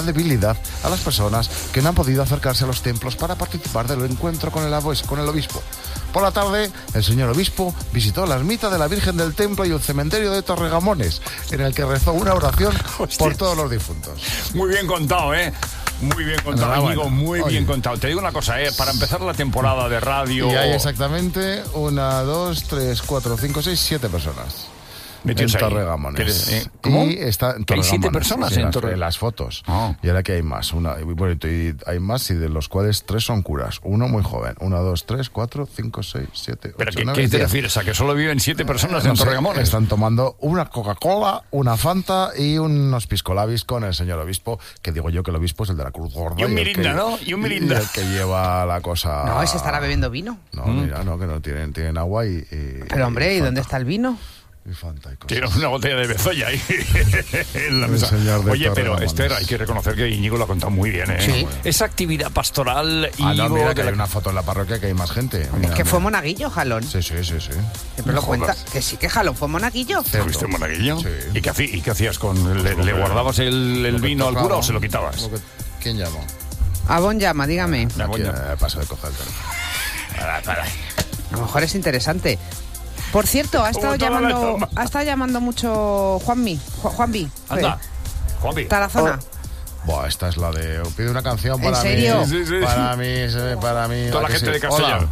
[SPEAKER 19] que no han podido acercarse a los templos para participar del encuentro con el obispo. Por la tarde, el señor obispo visitó la ermita de la Virgen del Templo y el cementerio de Torregamones, en el que rezó una oración por todos los difuntos.
[SPEAKER 4] Muy bien contado, ¿eh? Muy bien contado, Íñigo, muy bien contado. Te digo una cosa, para empezar la temporada de radio...
[SPEAKER 19] Y hay exactamente 1, 2, 3, 4, 5, 6, 7 personas.
[SPEAKER 4] Metidos
[SPEAKER 19] en
[SPEAKER 4] ahí.
[SPEAKER 19] Torregamones.
[SPEAKER 4] ¿Cómo?
[SPEAKER 19] Y está en
[SPEAKER 4] ¿Hay 7
[SPEAKER 19] Torregamones,
[SPEAKER 4] personas
[SPEAKER 19] sí,
[SPEAKER 4] en Torregamones?
[SPEAKER 19] las fotos. Y ahora que hay más. Y hay más, y de los cuales 3 son curas. Uno muy joven. 1, 2, 3, 4, 5, 6, 7, 8,
[SPEAKER 4] ¿Pero
[SPEAKER 19] 9,
[SPEAKER 4] qué te
[SPEAKER 19] 10.
[SPEAKER 4] refieres? ¿A que solo viven 7 personas en Torregamones?
[SPEAKER 19] Están tomando una Coca-Cola, una Fanta y unos piscolabis con el señor obispo, que digo yo que el obispo es el de la Cruz Gorda.
[SPEAKER 4] Y un Mirinda, ¿no? Y un Mirinda.
[SPEAKER 19] Y el que lleva la cosa...
[SPEAKER 3] No, ese estará bebiendo vino.
[SPEAKER 19] No, mira, no, que no tienen agua y...
[SPEAKER 3] Pero hombre, ¿y dónde está el vino?
[SPEAKER 19] Y Fanta y cosas.
[SPEAKER 4] Tiene una botella de bezoya ahí en la mesa. Oye, pero Esther, hay que reconocer que Íñigo lo ha contado muy bien, ¿eh?
[SPEAKER 3] Sí.
[SPEAKER 4] Esa actividad pastoral, Íñigo...
[SPEAKER 19] mira, que hay una foto en la parroquia que hay más gente.
[SPEAKER 3] Es que fue monaguillo, Jalón.
[SPEAKER 19] Sí.
[SPEAKER 3] Siempre lo cuenta. Que sí, que Jalón fue monaguillo.
[SPEAKER 4] ¿Fuiste monaguillo?
[SPEAKER 19] Sí.
[SPEAKER 4] ¿Y qué hacías con...? ¿Le guardabas el vino al cura o se lo quitabas?
[SPEAKER 19] ¿Quién llamó?
[SPEAKER 3] Abón llama, dígame.
[SPEAKER 19] Paso de coger el teléfono.
[SPEAKER 4] Para.
[SPEAKER 3] A lo mejor es interesante. Por cierto, ha estado llamando mucho Juanvi.
[SPEAKER 4] Anda, Juanvi.
[SPEAKER 3] Tarazona.
[SPEAKER 19] Buah, esta es la de... Pide una canción para
[SPEAKER 3] ¿En serio?
[SPEAKER 19] mí.
[SPEAKER 4] Sí.
[SPEAKER 19] Para mí.
[SPEAKER 4] Toda la gente de Castellón.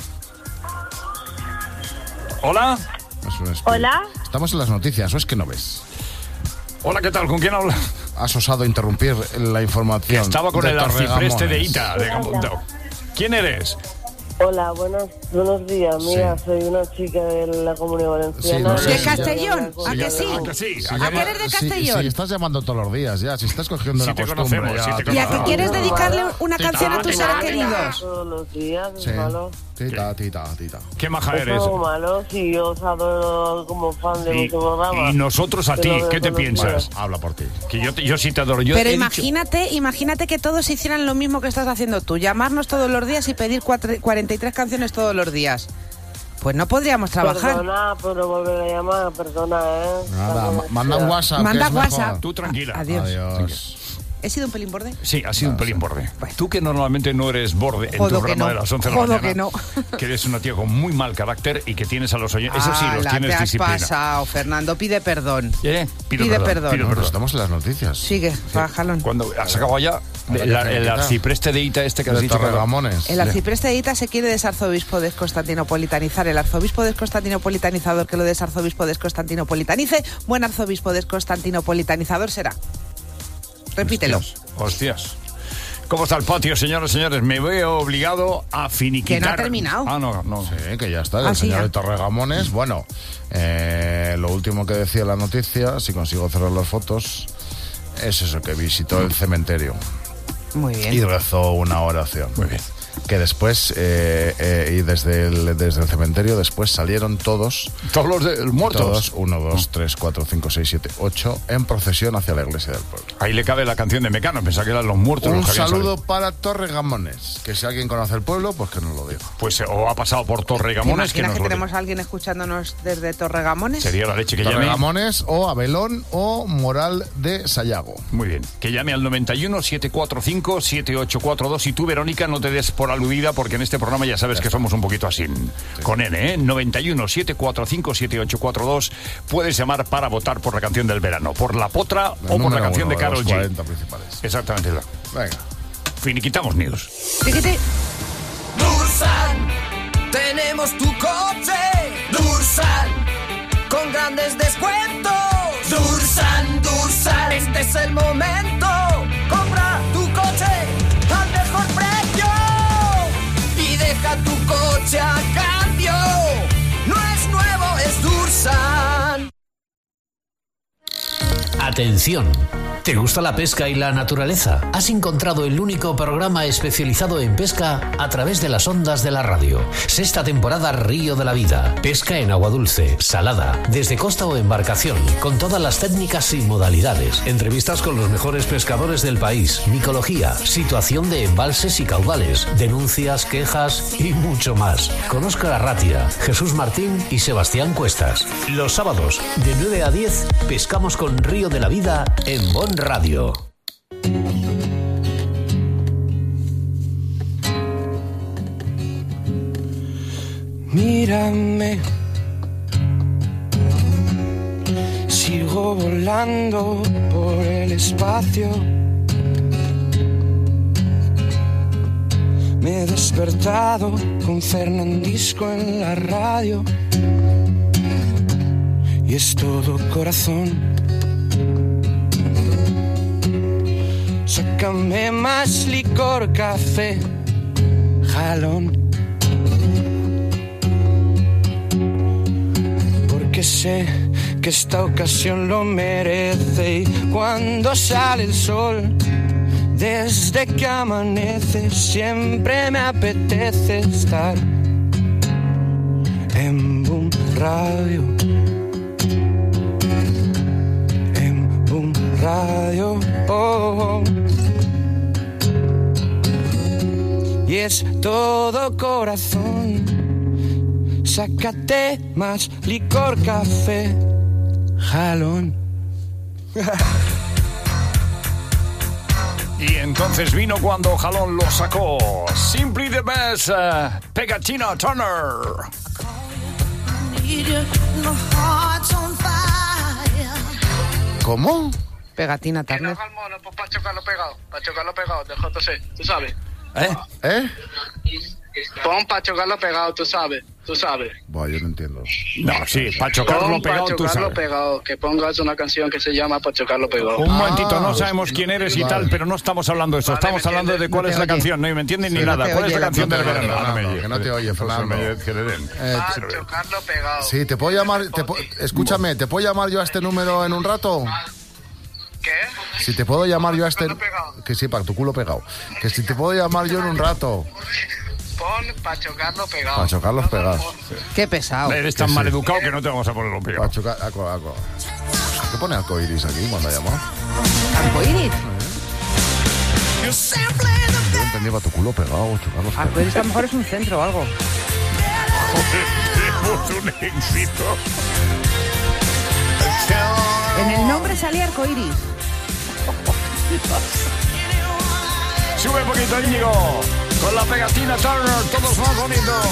[SPEAKER 19] Hola.
[SPEAKER 20] Hola.
[SPEAKER 19] Estamos en las noticias, ¿o es que no ves?
[SPEAKER 4] Hola, ¿qué tal? ¿Con quién habla?
[SPEAKER 19] Has osado interrumpir la información.
[SPEAKER 4] Estaba con el arcipreste de Ita.
[SPEAKER 20] Hola.
[SPEAKER 4] ¿Quién eres?
[SPEAKER 20] Hola, buenos días. Mira, soy una chica de la Comunidad Valenciana.
[SPEAKER 3] ¿De Castellón? ¿A que sí?
[SPEAKER 4] ¿A que sí?
[SPEAKER 3] ¿A que eres de Castellón?
[SPEAKER 19] Sí, estás llamando todos los días ya. Si estás cogiendo una costumbre ya.
[SPEAKER 3] ¿Y a que quieres dedicarle una canción a tus seres queridos?
[SPEAKER 20] Todos los días,
[SPEAKER 19] Sí.
[SPEAKER 20] malo.
[SPEAKER 19] Tita.
[SPEAKER 4] ¿Qué maja
[SPEAKER 20] Es
[SPEAKER 4] eres?
[SPEAKER 20] algo malo, si yo os adoro como fan de vuestro programa.
[SPEAKER 4] Y nosotros a ti,
[SPEAKER 20] Pero
[SPEAKER 4] ¿qué te
[SPEAKER 20] no
[SPEAKER 4] piensas?
[SPEAKER 19] Habla por ti.
[SPEAKER 4] Que yo sí te adoro.
[SPEAKER 3] Pero imagínate que todos hicieran lo mismo que estás haciendo tú. Llamarnos todos los días y pedir 43 canciones todos los días. Pues no podríamos trabajar.
[SPEAKER 20] Perdona, pero volver a llamar, perdona,
[SPEAKER 19] Nada, manda un WhatsApp.
[SPEAKER 3] Manda
[SPEAKER 19] que es mejor.
[SPEAKER 3] WhatsApp.
[SPEAKER 4] Tú tranquila.
[SPEAKER 3] Adiós. ¿He sido un pelín borde?
[SPEAKER 4] Sí, ha sido un pelín borde. Tú que normalmente no eres borde en tu
[SPEAKER 3] Jodo que
[SPEAKER 4] programa
[SPEAKER 3] no.
[SPEAKER 4] de las 11 de la
[SPEAKER 3] Jodo
[SPEAKER 4] mañana.
[SPEAKER 3] que no.
[SPEAKER 4] Que eres una tía con muy mal carácter y que tienes a los oyentes. Eso sí, los tienes
[SPEAKER 3] te has
[SPEAKER 4] disciplina.
[SPEAKER 3] pasado, Fernando. Pide perdón.
[SPEAKER 4] Pide perdón.
[SPEAKER 19] No, pero estamos en las noticias.
[SPEAKER 3] Sigue, Jalón.
[SPEAKER 4] Cuando has acabado ya el arcipreste de Ita que has
[SPEAKER 19] De
[SPEAKER 4] dicho.
[SPEAKER 19] Torregamones.
[SPEAKER 3] El arcipreste de Ita se quiere desarzobispo desconstantinopolitanizar. El arzobispo desconstantinopolitanizador que lo desarzobispo desconstantinopolitanice, buen arzobispo desconstantinopolitanizador será. Repítelo.
[SPEAKER 4] Hostias. ¿Cómo está el patio, señoras y señores? Me veo obligado a finiquitar.
[SPEAKER 3] Que no ha terminado.
[SPEAKER 4] Ah, no.
[SPEAKER 19] Sí, que ya está. El
[SPEAKER 3] sí,
[SPEAKER 19] señor
[SPEAKER 3] ya.
[SPEAKER 19] de Torregamones. Bueno, lo último que decía la noticia, si consigo cerrar las fotos, es eso, que visitó el cementerio.
[SPEAKER 3] Muy bien.
[SPEAKER 19] Y rezó una oración.
[SPEAKER 4] Muy bien.
[SPEAKER 19] Que después, y desde el cementerio, después salieron todos.
[SPEAKER 4] ¿Todos los muertos?
[SPEAKER 19] Todos, 1, 2, 3, 4, 5, 6, 7, 8, en procesión hacia la iglesia del pueblo.
[SPEAKER 4] Ahí le cabe la canción de Mecano, pensaba que eran los muertos.
[SPEAKER 19] Un
[SPEAKER 4] los que habían
[SPEAKER 19] saludo
[SPEAKER 4] salido.
[SPEAKER 19] para Torregamones, que si alguien conoce el pueblo, pues que nos lo diga.
[SPEAKER 4] Pues o ha pasado por
[SPEAKER 3] ¿Te
[SPEAKER 4] Torregamones, que
[SPEAKER 3] imaginas
[SPEAKER 4] nos
[SPEAKER 3] que
[SPEAKER 4] lo
[SPEAKER 3] tenemos
[SPEAKER 4] diga.
[SPEAKER 3] a alguien escuchándonos desde Torregamones?
[SPEAKER 4] Sería la leche que llame.
[SPEAKER 19] Torregamones o Abelón o Moral de Sayago.
[SPEAKER 4] Muy bien. Que llame al 91 745 7842 y tú, Verónica, no te des por aludida porque en este programa ya sabes que somos un poquito así. Con N, 91 745 7842. Puedes llamar para votar por la canción del verano, por La Potra o por la canción de Karol G.
[SPEAKER 19] 40 principales.
[SPEAKER 4] Exactamente.
[SPEAKER 19] Venga.
[SPEAKER 4] Finiquitamos news.
[SPEAKER 3] Fíjate.
[SPEAKER 2] Dursan, tenemos tu coche es el momento. Compra tu coche al mejor precio y deja tu coche a cambio. No es nuevo, es Dursan.
[SPEAKER 21] Atención. ¿Te gusta la pesca y la naturaleza? Has encontrado el único programa especializado en pesca a través de las ondas de la radio. Sexta temporada Río de la Vida. Pesca en agua dulce, salada, desde costa o embarcación, con todas las técnicas y modalidades. Entrevistas con los mejores pescadores del país, micología, situación de embalses y caudales, denuncias, quejas y mucho más. Con Óscar Arratia, Jesús Martín y Sebastián Cuestas. Los sábados, de 9 a 10, pescamos con Río de la Vida en Bon Radio.
[SPEAKER 15] Mírame, sigo volando por el espacio. Me he despertado con Fernandisco en la radio y es todo corazón. Sácame más licor, café, jalón. Porque sé que esta ocasión lo merece. Y cuando sale el sol, desde que amanece, siempre me apetece estar en Boom Radio. En Boom Radio. Oh. Y es todo corazón. Sácate más licor, café, jalón.
[SPEAKER 4] Y entonces vino cuando Jalón lo sacó. Simply the best, Pegatina Turner.
[SPEAKER 19] ¿Cómo?
[SPEAKER 3] Pegatina Turner.
[SPEAKER 12] Pues para chocarlo pegado, de JC, tú sabes.
[SPEAKER 19] ¿Eh?
[SPEAKER 12] Pon para chocarlo pegado, tú sabes.
[SPEAKER 19] Buah, yo no entiendo.
[SPEAKER 4] No, sí, para chocarlo pegado, tú sabes.
[SPEAKER 12] Pegado, que pongas una canción que se llama Para chocarlo pegado.
[SPEAKER 4] Un momentito, no sabemos quién eres y tal, pero no estamos hablando de eso. Estamos hablando de cuál es la canción, no me entienden ni nada. ¿Cuál es la canción del verano?
[SPEAKER 19] Que no te oye, Fernando.
[SPEAKER 12] Para chocarlo pegado.
[SPEAKER 19] Sí, te puedo llamar... Escúchame, ¿te puedo llamar yo a este número en un rato?
[SPEAKER 12] ¿Qué?
[SPEAKER 19] Si te puedo llamar yo a este... Que sí, para tu culo pegado. Que si te puedo llamar yo en un rato.
[SPEAKER 12] Pon para chocarlo pegado.
[SPEAKER 19] Para chocarlos pegados.
[SPEAKER 3] Qué pesado.
[SPEAKER 4] Eres tan mal educado que no te vamos a ponerlo pegado.
[SPEAKER 19] Para chocar... ¿Qué pone arcoiris aquí cuando llama?
[SPEAKER 3] ¿Arcoiris?
[SPEAKER 19] Yo entendí para tu culo pegado, chocarlos pegados.
[SPEAKER 3] Arcoiris a lo mejor es un centro o algo.
[SPEAKER 4] Tenemos un éxito.
[SPEAKER 3] En el nombre salía arcoiris.
[SPEAKER 4] Sube un poquito, Íñigo. Con la Pegatina Turner, todos más bonitos.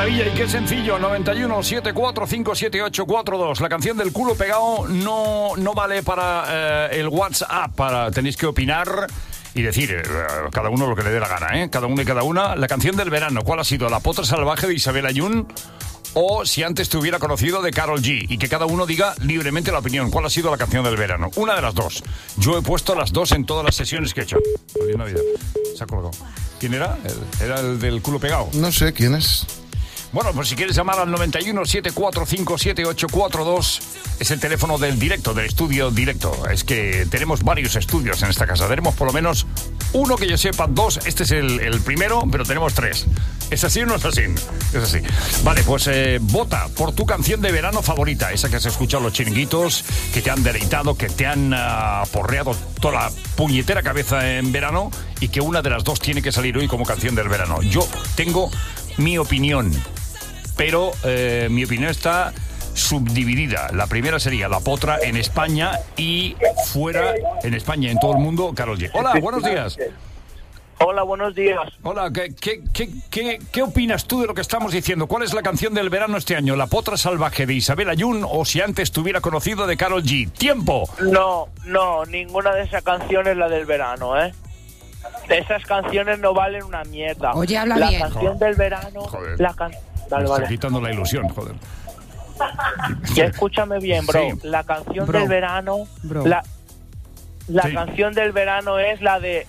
[SPEAKER 4] maravilla y qué sencillo. 91 74 57842. La canción del culo pegado no vale para el WhatsApp. Tenéis que opinar y decir cada uno lo que le dé la gana, ¿eh? Cada uno y cada una. La canción del verano, ¿cuál ha sido? ¿La potra salvaje de Isabel Ayun? O si antes te hubiera conocido de Karol G. Y que cada uno diga libremente la opinión. ¿Cuál ha sido la canción del verano? Una de las dos. Yo he puesto las dos en todas las sesiones que he hecho. Feliz Navidad. Se ha colgado. ¿Quién era? ¿Era el del culo pegado?
[SPEAKER 19] No sé quién es.
[SPEAKER 4] Bueno, pues si quieres llamar al 91 745 7842 es el teléfono del directo, del estudio directo. Es que tenemos varios estudios en esta casa. Tenemos por lo menos uno que yo sepa, dos. Este es el primero, pero tenemos tres. ¿Es así o no es así? Es así. Vale, pues vota por tu canción de verano favorita. Esa que has escuchado los chiringuitos, que te han deleitado, que te han porreado toda la puñetera cabeza en verano y que una de las dos tiene que salir hoy como canción del verano. Yo tengo mi opinión, pero mi opinión está subdividida. La primera sería La Potra en España y fuera en España, en todo el mundo, Karol G. Hola, buenos días.
[SPEAKER 5] Hola, buenos días.
[SPEAKER 4] Hola, ¿qué opinas tú de lo que estamos diciendo? ¿Cuál es la canción del verano este año? ¿La Potra salvaje de Isabel Ayun o si antes te hubiera conocido de Karol G? ¡Tiempo!
[SPEAKER 5] No, ninguna de esas canciones es la del verano, ¿eh? Esas canciones no valen una mierda.
[SPEAKER 3] Oye, habla
[SPEAKER 5] la
[SPEAKER 3] bien.
[SPEAKER 5] Canción del verano...
[SPEAKER 4] Joder.
[SPEAKER 5] Vale.
[SPEAKER 4] Está quitando la ilusión, joder.
[SPEAKER 5] Ya escúchame bien, bro.
[SPEAKER 4] Sí.
[SPEAKER 5] La canción
[SPEAKER 3] Bro.
[SPEAKER 5] del verano...
[SPEAKER 3] Bro.
[SPEAKER 5] La
[SPEAKER 4] Sí.
[SPEAKER 5] canción del verano es la de...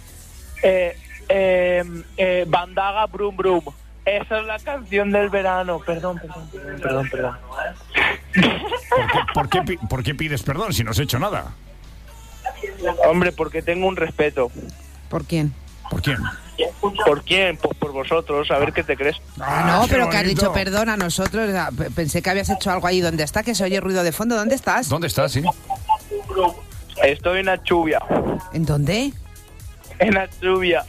[SPEAKER 5] Bandaga Brum Brum. Esa es la canción del verano. Perdón.
[SPEAKER 4] ¿Por qué pides perdón si no has hecho nada?
[SPEAKER 5] Hombre, porque tengo un respeto.
[SPEAKER 3] ¿Por quién?
[SPEAKER 4] ¿Por quién?
[SPEAKER 5] ¿Por quién? Pues por vosotros, a ver qué te crees.
[SPEAKER 3] No,
[SPEAKER 4] qué
[SPEAKER 3] pero que has
[SPEAKER 4] bonito.
[SPEAKER 3] dicho perdón a nosotros. Pensé que habías hecho algo ahí donde está, que se oye ruido de fondo. ¿Dónde estás?
[SPEAKER 4] ¿Dónde estás, sí?
[SPEAKER 5] Estoy en Achubia.
[SPEAKER 3] ¿En dónde?
[SPEAKER 5] En Achubia.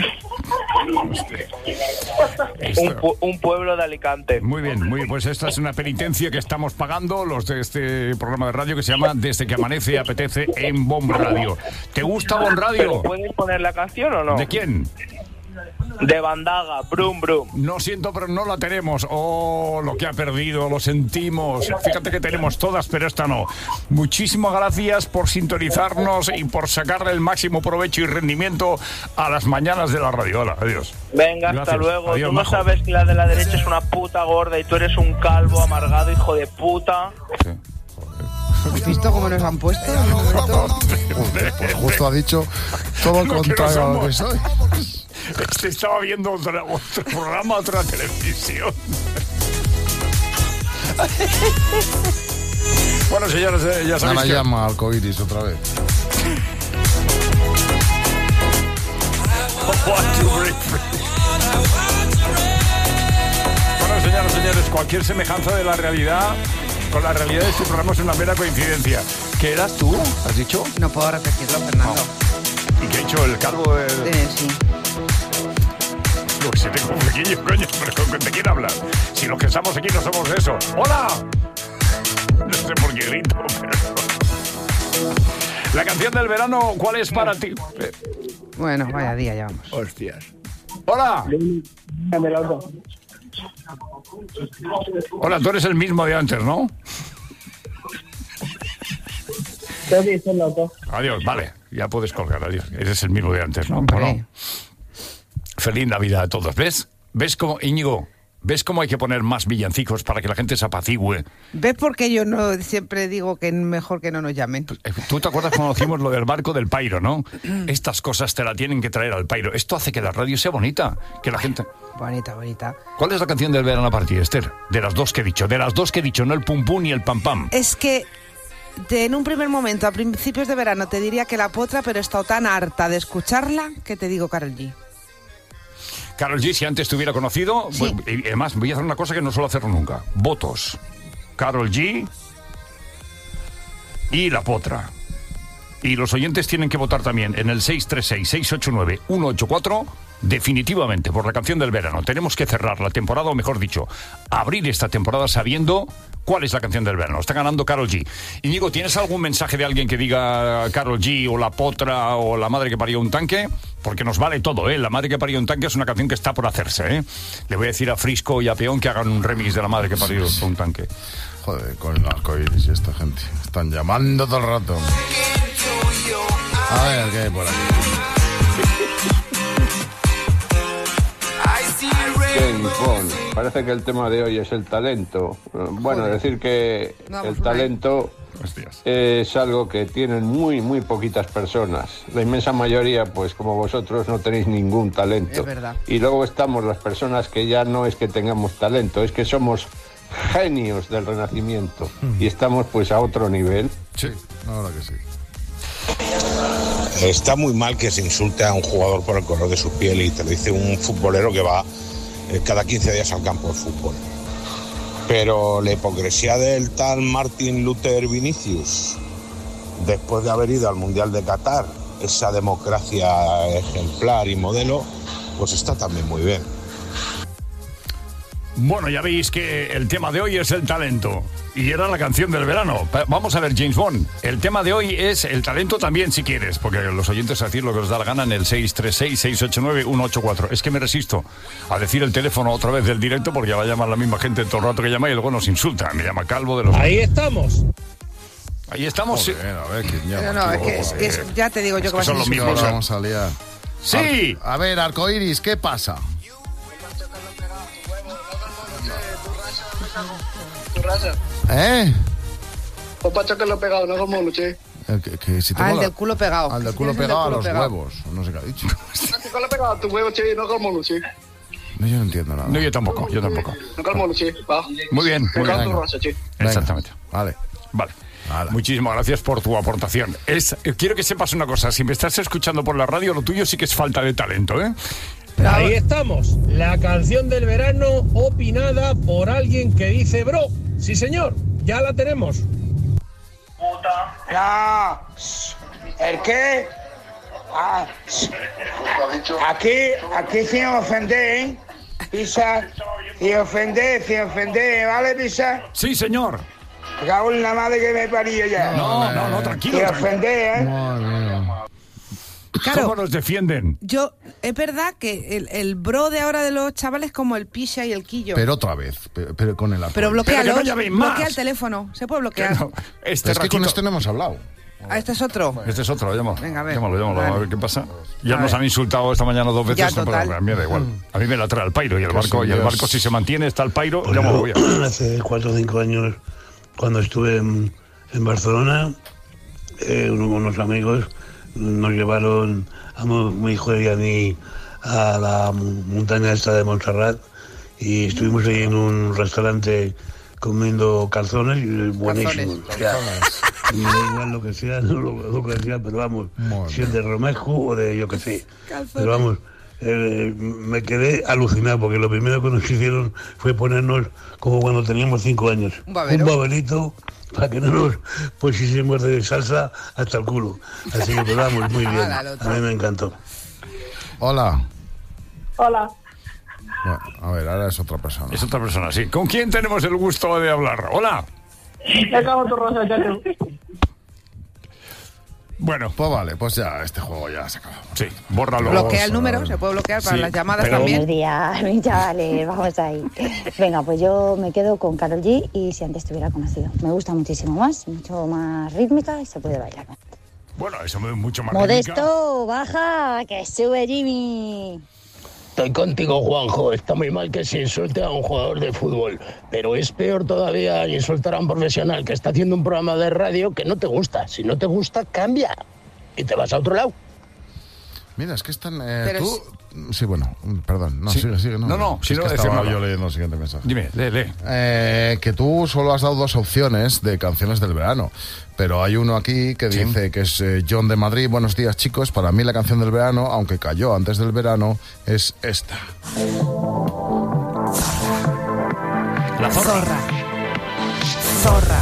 [SPEAKER 5] Un pueblo de Alicante.
[SPEAKER 4] Muy bien, pues esta es una penitencia que estamos pagando los de este programa de radio que se llama Desde que amanece apetece en Bon Radio. ¿Te gusta Bon Radio?
[SPEAKER 5] ¿Puedes poner la canción o no?
[SPEAKER 4] ¿De quién?
[SPEAKER 5] De Bandaga, Brum Brum.
[SPEAKER 4] No siento, pero no la tenemos. Oh, lo que ha perdido, lo sentimos. Fíjate que tenemos todas, pero esta no. Muchísimas gracias por sintonizarnos y por sacarle el máximo provecho y rendimiento a las mañanas de la radio. Hola, adiós.
[SPEAKER 5] Venga,
[SPEAKER 4] Gracias.
[SPEAKER 5] hasta luego.
[SPEAKER 4] Adiós,
[SPEAKER 5] Tú no
[SPEAKER 4] majo.
[SPEAKER 5] sabes que la de la derecha es una puta gorda y tú eres un calvo amargado, hijo de puta.
[SPEAKER 3] ¿Has visto cómo nos han puesto?
[SPEAKER 19] Pues justo ha dicho todo lo
[SPEAKER 4] Lo que
[SPEAKER 19] contrario a
[SPEAKER 4] no
[SPEAKER 19] lo que
[SPEAKER 4] somos.
[SPEAKER 19] soy.
[SPEAKER 4] Estaba viendo otro programa, otra televisión. Bueno, señores, ya sabéis
[SPEAKER 19] Ahora
[SPEAKER 4] que...
[SPEAKER 19] llama al Arcoiris otra vez.
[SPEAKER 4] Bueno, señores, cualquier semejanza de la realidad con la realidad de este programa es una mera coincidencia. ¿Qué eras tú? ¿Has dicho?
[SPEAKER 3] No puedo repetirlo, Fernando.
[SPEAKER 4] ¿Y qué ha hecho el calvo de...?
[SPEAKER 3] Sí.
[SPEAKER 4] Lo que si tengo un pequeño, coño, pero ¿de quién hablas? Si los que estamos aquí no somos de eso. ¡Hola! No sé por qué grito, pero... La canción del verano, ¿cuál es para ti?
[SPEAKER 3] Bueno, vaya día llevamos.
[SPEAKER 4] Hostias. ¡Hola! Hola, tú eres el mismo de antes, ¿no? Adiós, vale. Ya puedes colgar, adiós. Eres el mismo de antes, ¿no? ¿O no? Feliz Navidad a todos. ¿Ves? ¿Ves cómo, Íñigo? ¿Ves cómo hay que poner más villancicos para que la gente se apacigüe?
[SPEAKER 3] ¿Ves por qué yo no siempre digo que mejor que no nos llamen?
[SPEAKER 4] ¿Tú te acuerdas cuando hicimos lo del barco del Pairo, no? Estas cosas te la tienen que traer al Pairo. Esto hace que la radio sea bonita, que la gente...
[SPEAKER 3] Bonita.
[SPEAKER 4] ¿Cuál es la canción del verano para ti, Esther? De las dos que he dicho. De las dos que he dicho, no el pum pum ni el pam pam.
[SPEAKER 3] Es que en un primer momento, a principios de verano, te diría que La Potra, pero he estado tan harta de escucharla que te digo Karol G.
[SPEAKER 4] Karol G, si antes te hubiera conocido,
[SPEAKER 3] Sí.
[SPEAKER 4] y además voy a hacer una cosa que no suelo hacer nunca. Votos. Karol G y La Potra. Y los oyentes tienen que votar también en el 636-689-184 definitivamente, por la canción del verano. Tenemos que cerrar la temporada, o mejor dicho, abrir esta temporada sabiendo cuál es la canción del verano. Está ganando Karol G. Íñigo, ¿tienes algún mensaje de alguien que diga Karol G o La Potra o La Madre que parió un tanque? Porque nos vale todo, ¿eh? La Madre que parió un tanque es una canción que está por hacerse, ¿eh? Le voy a decir a Frisco y a Peón que hagan un remix de La Madre que parió un tanque.
[SPEAKER 19] Joder, con el arcoíris y esta gente. Están llamando todo el rato. A ver, ¿qué hay por aquí?
[SPEAKER 6] James Bond. Parece que el tema de hoy es el talento. Bueno, decir que el talento es algo que tienen muy poquitas personas. La inmensa mayoría, pues como vosotros, no tenéis ningún talento.
[SPEAKER 3] Es verdad.
[SPEAKER 6] Y luego estamos las personas que ya no es que tengamos talento, es que somos genios del Renacimiento. Y estamos pues a otro nivel.
[SPEAKER 19] Sí, la verdad que sí.
[SPEAKER 17] Está muy mal que se insulte a un jugador por el color de su piel, y te lo dice un futbolero que va cada 15 días al campo de fútbol. Pero la hipocresía del tal Martin Luther Vinicius, después de haber ido al Mundial de Qatar, esa democracia ejemplar y modelo, pues está también muy bien.
[SPEAKER 4] Bueno, ya veis que el tema de hoy es el talento. Y era la canción del verano. Vamos a ver, James Bond. El tema de hoy es el talento también, si quieres, porque los oyentes a decir lo que os da la gana en el 636-689-184. Es que me resisto a decir el teléfono otra vez del directo, porque ya va a llamar la misma gente todo el rato que llama y luego nos insulta. Me llama Calvo de los...
[SPEAKER 12] Ahí estamos.
[SPEAKER 4] Ahí estamos.
[SPEAKER 19] Joder, a ver, ¿quién llama?
[SPEAKER 3] No, es que ya te digo yo que vas a
[SPEAKER 4] son los mismos.
[SPEAKER 19] Vamos a liar.
[SPEAKER 4] Sí.
[SPEAKER 19] A ver, arcoíris, ¿qué pasa? ¿Eh?
[SPEAKER 22] O pacho que lo he pegado, no como luché.
[SPEAKER 3] Al del culo pegado.
[SPEAKER 19] Al del culo pegado a los huevos. No sé qué ha dicho.
[SPEAKER 22] Al que lo he pegado a tu huevo, che, no como luché.
[SPEAKER 19] No, yo no entiendo nada.
[SPEAKER 4] No, yo tampoco.
[SPEAKER 22] No como luché, va.
[SPEAKER 4] Muy bien.
[SPEAKER 22] Me cago en tu raza, che.
[SPEAKER 4] Exactamente.
[SPEAKER 19] Vale.
[SPEAKER 4] Muchísimas gracias por tu aportación. Quiero que sepas una cosa. Si me estás escuchando por la radio, lo tuyo sí que es falta de talento, ¿eh?
[SPEAKER 12] Ahí estamos, la canción del verano opinada por alguien que dice bro. Sí, señor, ya la tenemos.
[SPEAKER 23] No, ¿el qué? Aquí sin ofender, ¿eh? Pisa, sin ofender, ¿vale, Pisa?
[SPEAKER 4] Sí, señor.
[SPEAKER 23] Me cago en la madre que me parió ya.
[SPEAKER 4] No, tranquilo.
[SPEAKER 23] Sin ofender, ¿eh?
[SPEAKER 3] Claro,
[SPEAKER 4] ¿cómo nos defienden?
[SPEAKER 3] Es verdad que el bro de ahora de los chavales como el Pisha y el Quillo.
[SPEAKER 19] Pero otra vez, pero con el
[SPEAKER 3] Pero bloquealo,
[SPEAKER 4] no llaméis más.
[SPEAKER 3] bloquea el teléfono, se puede bloquear.
[SPEAKER 4] No,
[SPEAKER 19] es que con este no hemos hablado.
[SPEAKER 3] ¿Este es otro?
[SPEAKER 4] Este es otro, llámalo.
[SPEAKER 3] Venga, a ver.
[SPEAKER 4] Llámalo, a ver qué pasa. Ya nos han insultado esta mañana 2 veces,
[SPEAKER 3] ya,
[SPEAKER 4] pero a mí me da igual. A mí me la trae el pairo y el barco si se mantiene, está el pairo, ya me voy.
[SPEAKER 24] Hace 4 o 5 años, cuando estuve en Barcelona, unos amigos nos llevaron a mi hijo y a mí a la montaña esta de Montserrat, y estuvimos ahí en un restaurante comiendo calzones, y buenísimo. O sea, me da igual lo que sea, no lo que sea, pero vamos, si es de Romejo o de yo que sé. Calzones. Pero vamos, me quedé alucinado, porque lo primero que nos hicieron fue ponernos como cuando teníamos 5 años. Un babelito para que no nos pusiésemos de salsa hasta el culo. Así que vamos, muy bien. A mí me encantó.
[SPEAKER 19] Hola.
[SPEAKER 22] Hola.
[SPEAKER 19] Bueno, a ver, ahora es otra persona.
[SPEAKER 4] Es otra persona, sí. ¿Con quién tenemos el gusto de hablar? Hola.
[SPEAKER 22] Me cago en tu raza, chacho.
[SPEAKER 4] Bueno,
[SPEAKER 19] pues vale, pues ya este juego ya se acabó.
[SPEAKER 4] Sí, bórralo.
[SPEAKER 3] Bloquea el número, se puede bloquear para las llamadas también.
[SPEAKER 25] Buenos días, mis chavales, vamos ahí. Venga, pues yo me quedo con Karol G y Si antes te hubiera conocido. Me gusta muchísimo más, mucho más rítmica y se puede bailar.
[SPEAKER 4] Bueno, eso es mucho más
[SPEAKER 25] Modesto, baja, que sube Jimmy.
[SPEAKER 26] Estoy contigo, Juanjo. Está muy mal que se insulte a un jugador de fútbol, pero es peor todavía insultar a un profesional que está haciendo un programa de radio que no te gusta. Si no te gusta, cambia y te vas a otro lado.
[SPEAKER 19] Mira, es que están... tú... Sí, bueno, perdón. No, sí. sigue.
[SPEAKER 4] No,
[SPEAKER 19] si
[SPEAKER 4] no
[SPEAKER 19] es que estaba
[SPEAKER 4] nada.
[SPEAKER 19] yo leyendo el siguiente mensaje.
[SPEAKER 4] Dime, lee.
[SPEAKER 19] Que tú solo has dado 2 opciones de canciones del verano, pero hay uno aquí que dice que es John de Madrid. Buenos días, chicos. Para mí la canción del verano, aunque cayó antes del verano, es esta.
[SPEAKER 4] La zorra.
[SPEAKER 3] Zorra.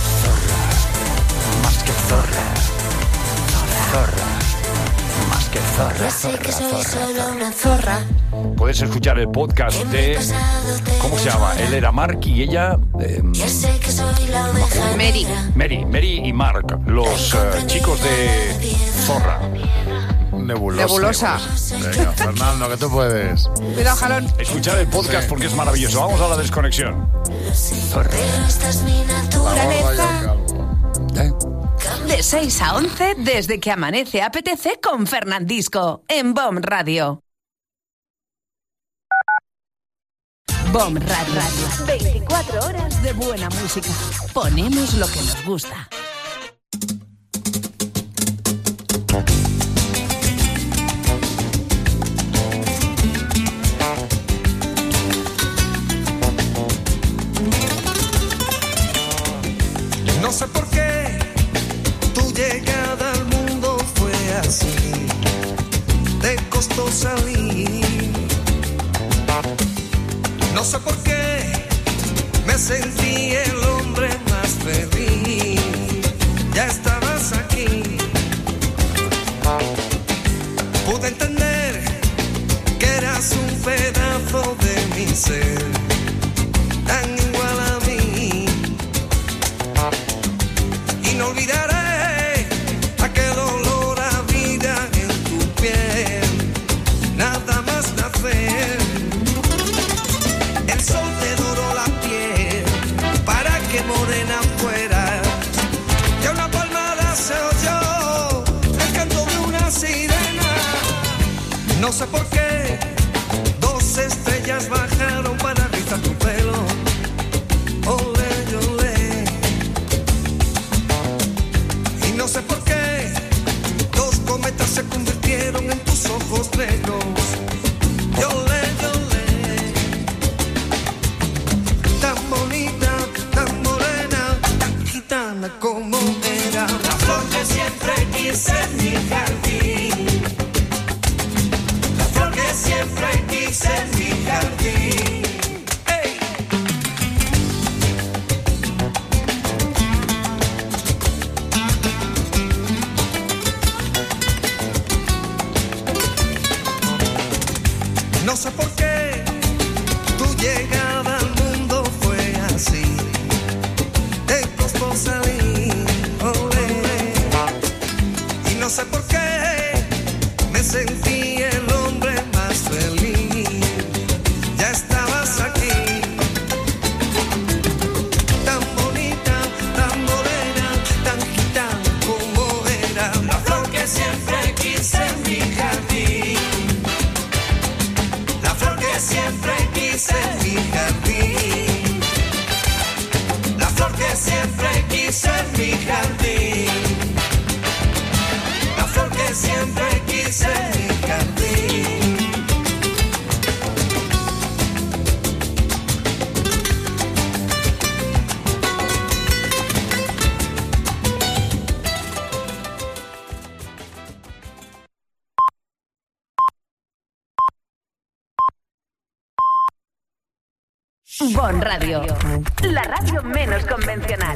[SPEAKER 27] Más que zorra. Zorra. Más que zorra.
[SPEAKER 7] Ya sé que soy solo una zorra.
[SPEAKER 4] Puedes escuchar el podcast de... ¿Cómo se llama? Él era Mark y ella...
[SPEAKER 7] Ya sé que soy la oveja
[SPEAKER 4] Mary y Mark, los chicos de Zorra.
[SPEAKER 19] Nebulosa. Venga, Fernando, que tú puedes.
[SPEAKER 3] Cuidado, jalón.
[SPEAKER 4] Escuchar el podcast porque es maravilloso. Vamos a la desconexión.
[SPEAKER 7] Pero esta es mi naturaleza.
[SPEAKER 1] De 6 a 11, desde que amanece apetece con Fernandisco, en BOM Radio. BOM Radio. 24 horas de buena música. Ponemos lo que nos gusta.
[SPEAKER 9] No sé por qué tu llegada al mundo fue así, te costó salir. No sé por qué me sentí el hombre más feliz. Ya estabas aquí. Pude entender que eras un pedazo de mi ser, tan igual a mí. Y no olvidaré aquel olor a vida en tu piel, nada más nacer. El sol te doró la piel para que morena fuera. Ya una palmada se oyó el canto de una sirena. No sé por qué 2 estrellas bajaron para rizar tu pelo. Olé, olé. Y no sé por qué 2 cometas se convirtieron en tus ojos negros. Yolé, yolé. Tan bonita, tan morena, tan gitana como era. La flor que siempre quise en mi jardín. La flor que siempre quise en mi jardín. No sé por qué tu llegada al mundo fue así, te costó salir, olé. Y no sé por qué me sentí el hombre más feliz. Ya estabas aquí, tan bonita, tan morena, tan gitana como era. La flor que siempre quise en mi jardín. La flor que siempre quise en mi jardín. La flor que siempre quise en mi jardín. La flor que siempre quise en mi jardín.
[SPEAKER 1] BOM Radio, la radio menos convencional.